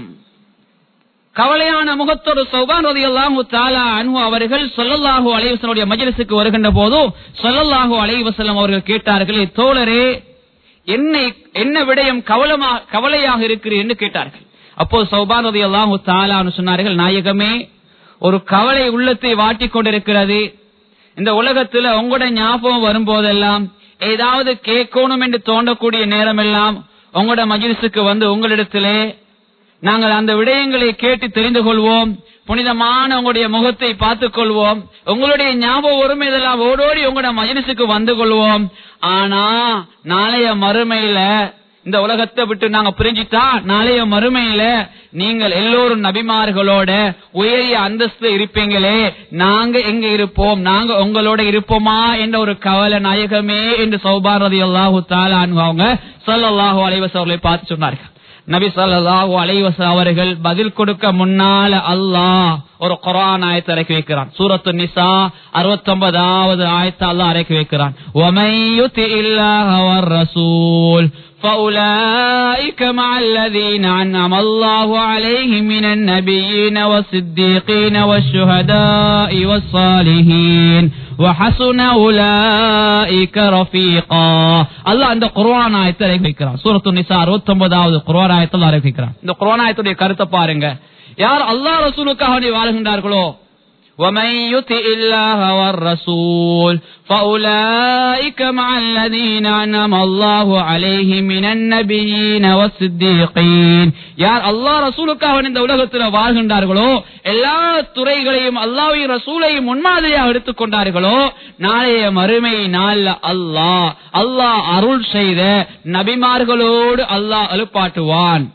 கவலையான முகத்தோடு சௌபான் ரலியல்லாஹு தஆலா அன்ஹு அவர்கள் ஸல்லல்லாஹு அலைஹி வஸல்லம் மஜ்லிஸுக்கு வருகின்ற போது ஸல்லல்லாஹு அலைஹி வஸல்லம் அவர்கள் கேட்டார்கள், தோழரே என்ன என்ன விடயம் கவலமா கவலையாக இருக்கிறீர் என்று கேட்டார்கள். அப்போ சௌபான் ரலியல்லாஹு தஆலா அன்ஹு சொன்னார்கள், நாயகமே, ஒரு கவலை உள்ளத்தை வாட்டிக் கொண்டிருக்கிறது. இந்த உலகத்துல உங்களோட ஞாபகம் வரும்போதெல்லாம் ஏதாவது கேட்கணும் என்று தோண்டக்கூடிய நேரம் எல்லாம் உங்களோட மஜ்லிஸுக்கு வந்து உங்களிடத்திலே நாங்கள் அந்த விடயங்களை கேட்டு தெரிந்து கொள்வோம், புனிதமான உங்களுடைய முகத்தை பார்த்துக் கொள்வோம், உங்களுடைய ஞாபகம் வரும் இதெல்லாம் ஓடோடி உங்களோட மஜ்லிஸுக்கு வந்து கொள்வோம். ஆனா நாளைய மறுமையில இந்த உலகத்தை விட்டு நாங்க பிரிஞ்சுட்டா நாளைய மறுமையில நீங்கள் எல்லோரும் நபிமார்களோட உயரிய அந்தஸ்து இருப்பீங்களே, நாங்க எங்க இருப்போம், நாங்க உங்களோட இருப்போமா என்ற ஒரு கவலை நாயகமே என்று சௌபான் ரலியல்லாஹு தஆலா அன்ஹு அவங்க ஸல்லல்லாஹு அலைஹி வஸல்லம் பார்த்து சொன்னார்கள். நபி ஸல்லல்லாஹு அலைஹி வஸல்லம் அவர்கள் பதில் கொடுக்க முன்னால அல்லாஹ் ஒரு குர்ஆன் ஆயத்தை இறக்கி வைக்கிறான். சூரத்து நிசா அறுபத்தி ஒன்பதாவது ஆயத்தை அல்லாஹ் இறக்கி வைக்கிறான். وَمَن يُطِعِ اللَّهَ وَالرَّسُولَ فَأُولَئِكَ مَعَ الَّذِينَ أَنْعَمَ اللَّهُ عَلَيْهِمْ مِنَ النَّبِيِّينَ وَالصِّدِّيقِينَ وَالشُّهَدَاءِ وَالصَّالِحِينَ وَحَسُنَ أُولَئِكَ رَفِيقًا. அல்லாஹ் இந்த குர்ஆன் ஆயத்தை இறக்கி வைக்கிறான். சூரத்து நிசா அறுபத்தி ஒன்பதாவது குர்ஆன் ஆயத்தை இறக்கி வைக்கிறான். இந்த குர்ஆன் ஆயத்துடைய கருத்தை பாருங்க. யார் அல்லாஹ் ரசூலுக்காக வாழ்கின்றார்களோ, ومن يطع الله والرسول فأولئك مع الذين أنعم الله عليهم من النبيين والصديقين. யார் அல்லாஹ் ரசூலுக்காக இந்த உலகத்தில் வாழ்கின்றார்களோ, எல்லா துறைகளையும் அல்லாஹ்வையும் ரசூலையும் முன்மாதிரியாக எடுத்துக்கொண்டார்களோ, நாளைய மறுமை நாள் அல்லாஹ் அல்லாஹ் அருள் செய்த நபிமார்களோடு அல்லாஹ் அலுப்பாட்டுவான்.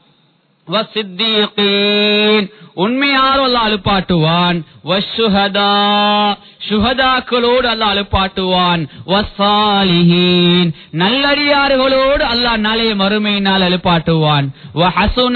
வஸ்ஸித்தீகீன் உண்மையார் அல்லாஹ் அலுப்பாட்டுவான். வஷ்ஷுஹதா சுஹதாக்களோடு அல்லாஹ் அலுப்பாட்டுவான். வஸ்ஸாலிஹீன் நல்லடியார்களோடு அல்லாஹ் நாளைய மறுமை நாள் அலுப்பாட்டுவான். வஹஸுன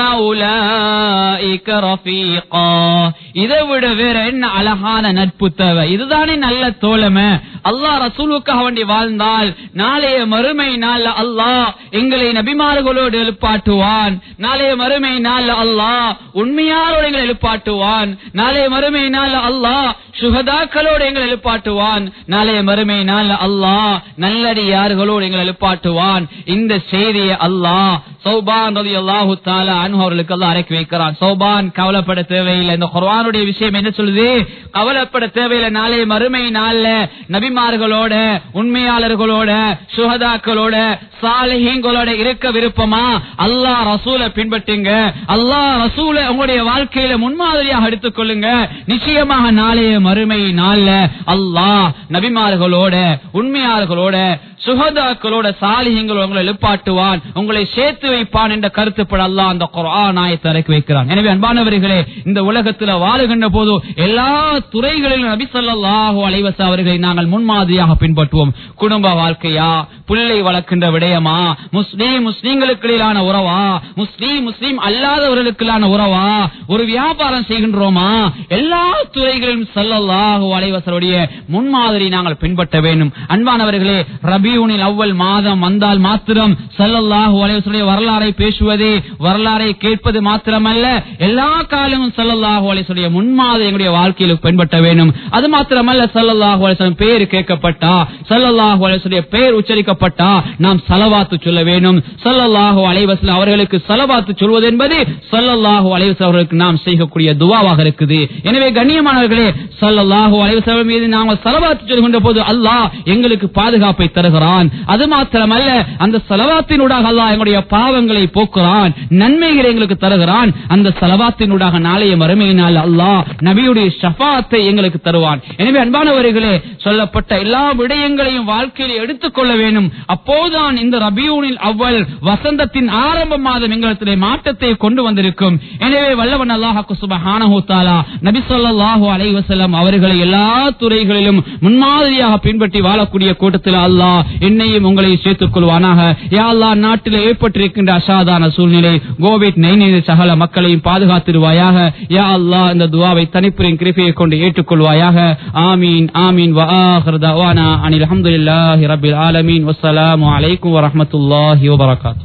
உலாயிக ரஃபீகா இதை விட வேற என்ன அழகான நட்பு தேவை? இதுதானே நல்ல தோழமை. அல்லாஹ் ரசூலுக்காக வேண்டி வாழ்ந்தால் நாளைய மறுமை நாள் அல்லாஹ் எங்களை நபிமார்களோடு எழுப்பாட்டுவான். நாளைய மறுமை நாள் அல்லாஹ் உண்மையாரோடு எங்களை எழுப்பாட்டுவான். நாளைய மறுமை நாள் அல்லாஹ் சுஹதாக்களோடு எங்களை எழுப்பாட்டுவான். நாளைய மறுமை நாள் அல்லாஹ் நல்லடியார்களோடு எங்களை எழுப்பாட்டுவான். இந்த செய்தியை அல்லாஹ் சௌபான் ரலியல்லாஹு தஆலா அன்ஹு அவர்களுக்கு அல்லாஹ் இறக்கி வைக்கிறான். சௌபான் கவலைப்பட தேவையில்லை. இந்த குர்ஆனுடைய விஷயம் என்ன சொல்லுது? கவலைப்பட தேவையில்லை. நாளைய மறுமை நாள்ல நபிமார்களோட உண்மையாளர்களோட சுஹதாக்களோட சாலிஹீன்களோட இருக்க விருப்பமா? அல்லாஹ் ரசூலை பின்பற்றுங்க. அல்லாஹ் ரசூலை உங்களுடைய வாழ்க்கையில முன்மாதிரியாக எடுத்துக் கொள்ளுங்க. நிச்சயமாக நாளைய மறுமை நாள்ல அல்லாஹ் நபிமார்களோட உண்மையாளர்களோட சுஹதாக்களோட சாலிஹீன்களோட உங்களை எழுப்பாட்டுவான், உங்களை சேர்த்து வைப்பான் என்ற கருத்துப்பட அல்லாஹ் அந்த குர்ஆன் ஆயத்தை இறக்கி வைக்கிறான். எனவே அன்பானவர்களே, இந்த உலகத்தில் வாழுகின்ற போது எல்லா துறைகளிலும் நபி ஸல்லல்லாஹு அலைஹி வஸல்லம் அவர்களை நாங்கள் முன்மாதிரியாக பின்பற்றுவோம். குடும்ப வாழ்க்கையா, பிள்ளை வளர்க்கின்ற விடயமா, முஸ்லீம் முஸ்லீம்களுக்கிடையிலான உறவா, முஸ்லீம் முஸ்லீம் அல்லாதவர்களுக்கான உறவா, ஒரு வியாபாரம் செய்கின்றோமா, எல்லா துறைகளிலும் ஸல்லல்லாஹு அலைஹி வஸல்லுடைய முன்மாதிரி நாங்கள் பின்பற்ற வேண்டும். அன்பானவர்களே, ரபியுனில் அவ்வல் மாதம் வந்தால் மாத்திரம் ஸல்லல்லாஹு அலைஹி வஸல்லம் வரலாறை பேசுவது, வரலாறை கேட்பது மாத்திரமல்ல, எல்லா காலமும் ஸல்லல்லாஹு அலைஹி வஸல்லம் முன்மாதிரி எங்களுடைய வாழ்க்கையில் பின்பற்ற வேண்டும். அது மாத்திரமல்ல, ஸல்லல்லாஹு அலைஹி வஸல்லம் பேர் கேட்கப்பட்டா, ஸல்லல்லாஹு அலைஹி வஸல்லம் பேர் உச்சரிக்கப்பட்டா நாம் ஸலவாத்து சொல்ல வேண்டும். ஸல்லல்லாஹு அலைஹி வஸல்லம் அவர்களுக்கு ஸலவாத்து சொல்வது என்பது ஸல்லல்லாஹு அலைஹி வஸல்லம் அவர்களுக்கு நாம் செய்யக்கூடிய துஆவாக இருக்குது. எனவே கண்ணியமானவர்களே, ஸல்லல்லாஹு அலைஹி வஸல்லம் மீது நாம் ஸலவாத்து சொல்கின்ற போது அல்லாஹ் எங்களுக்கு பாதுகாப்பை தருகிறான். அது மாத்திரமல்ல, அந்த ஸலவாத்தினூடாக அல்லாஹ் எங்களுடைய பாவங்களை போக்குறான், நன்மைகளை எங்களுக்கு தருகிறான். அந்த ஸலவாத்தினூடாக நாளைய மறுமையினால் அல்லாஹ் நபியுடைய ஷஃபாஅத்தை எங்களுக்கு தருவான். எனவே அன்பானவர்களே, சொல்லப்பட்ட எல்லா விடயங்களையும் வாழ்க்கையில் எடுத்துக்கொள்ள வேண்டும். அப்போதுதான் இந்த ரபியூனில் அவ்வல் வசந்தத்தின் ஆரம்ப மாதம் எங்களிடத்திலே மாற்றத்தை கொண்டு வந்திருக்கும். எனவே வல்லவன் அல்லாஹ் சுப்ஹானஹு தஆலா நபி ஸல்லல்லாஹு அலைஹி வஸல்லம் அவர்களை எல்லா துறைகளிலும் முன்மாதிரியாக பின்பற்றி வாழக்கூடிய கூட்டத்தில் அல்லாஹ் என்னையும் உங்களை சேர்த்துக் கொள்வானாக. யா அல்லாஹ், நாட்டில் ஏற்பட்டிருக்கின்ற அசாதாரண சூழ்நிலை, கோவிட் நைன்டீன் சகல மக்களையும் பாதுகாத்திருவாயாக. யா அல்லாஹ், இந்த துஆவை தனிப்புரின் கிருபையை கொண்டு ஏற்றுக்கொள்வாயாக. ஆமீன் ஆமீன். வ ஆகிரு தஅவானா அனில் ஹம்துலில்லாஹி ரப்பில் ஆலமீன். வஸ்ஸலாமு அலைக்கும் வரஹ்மத்துல்லாஹி வபரகாத்துஹு.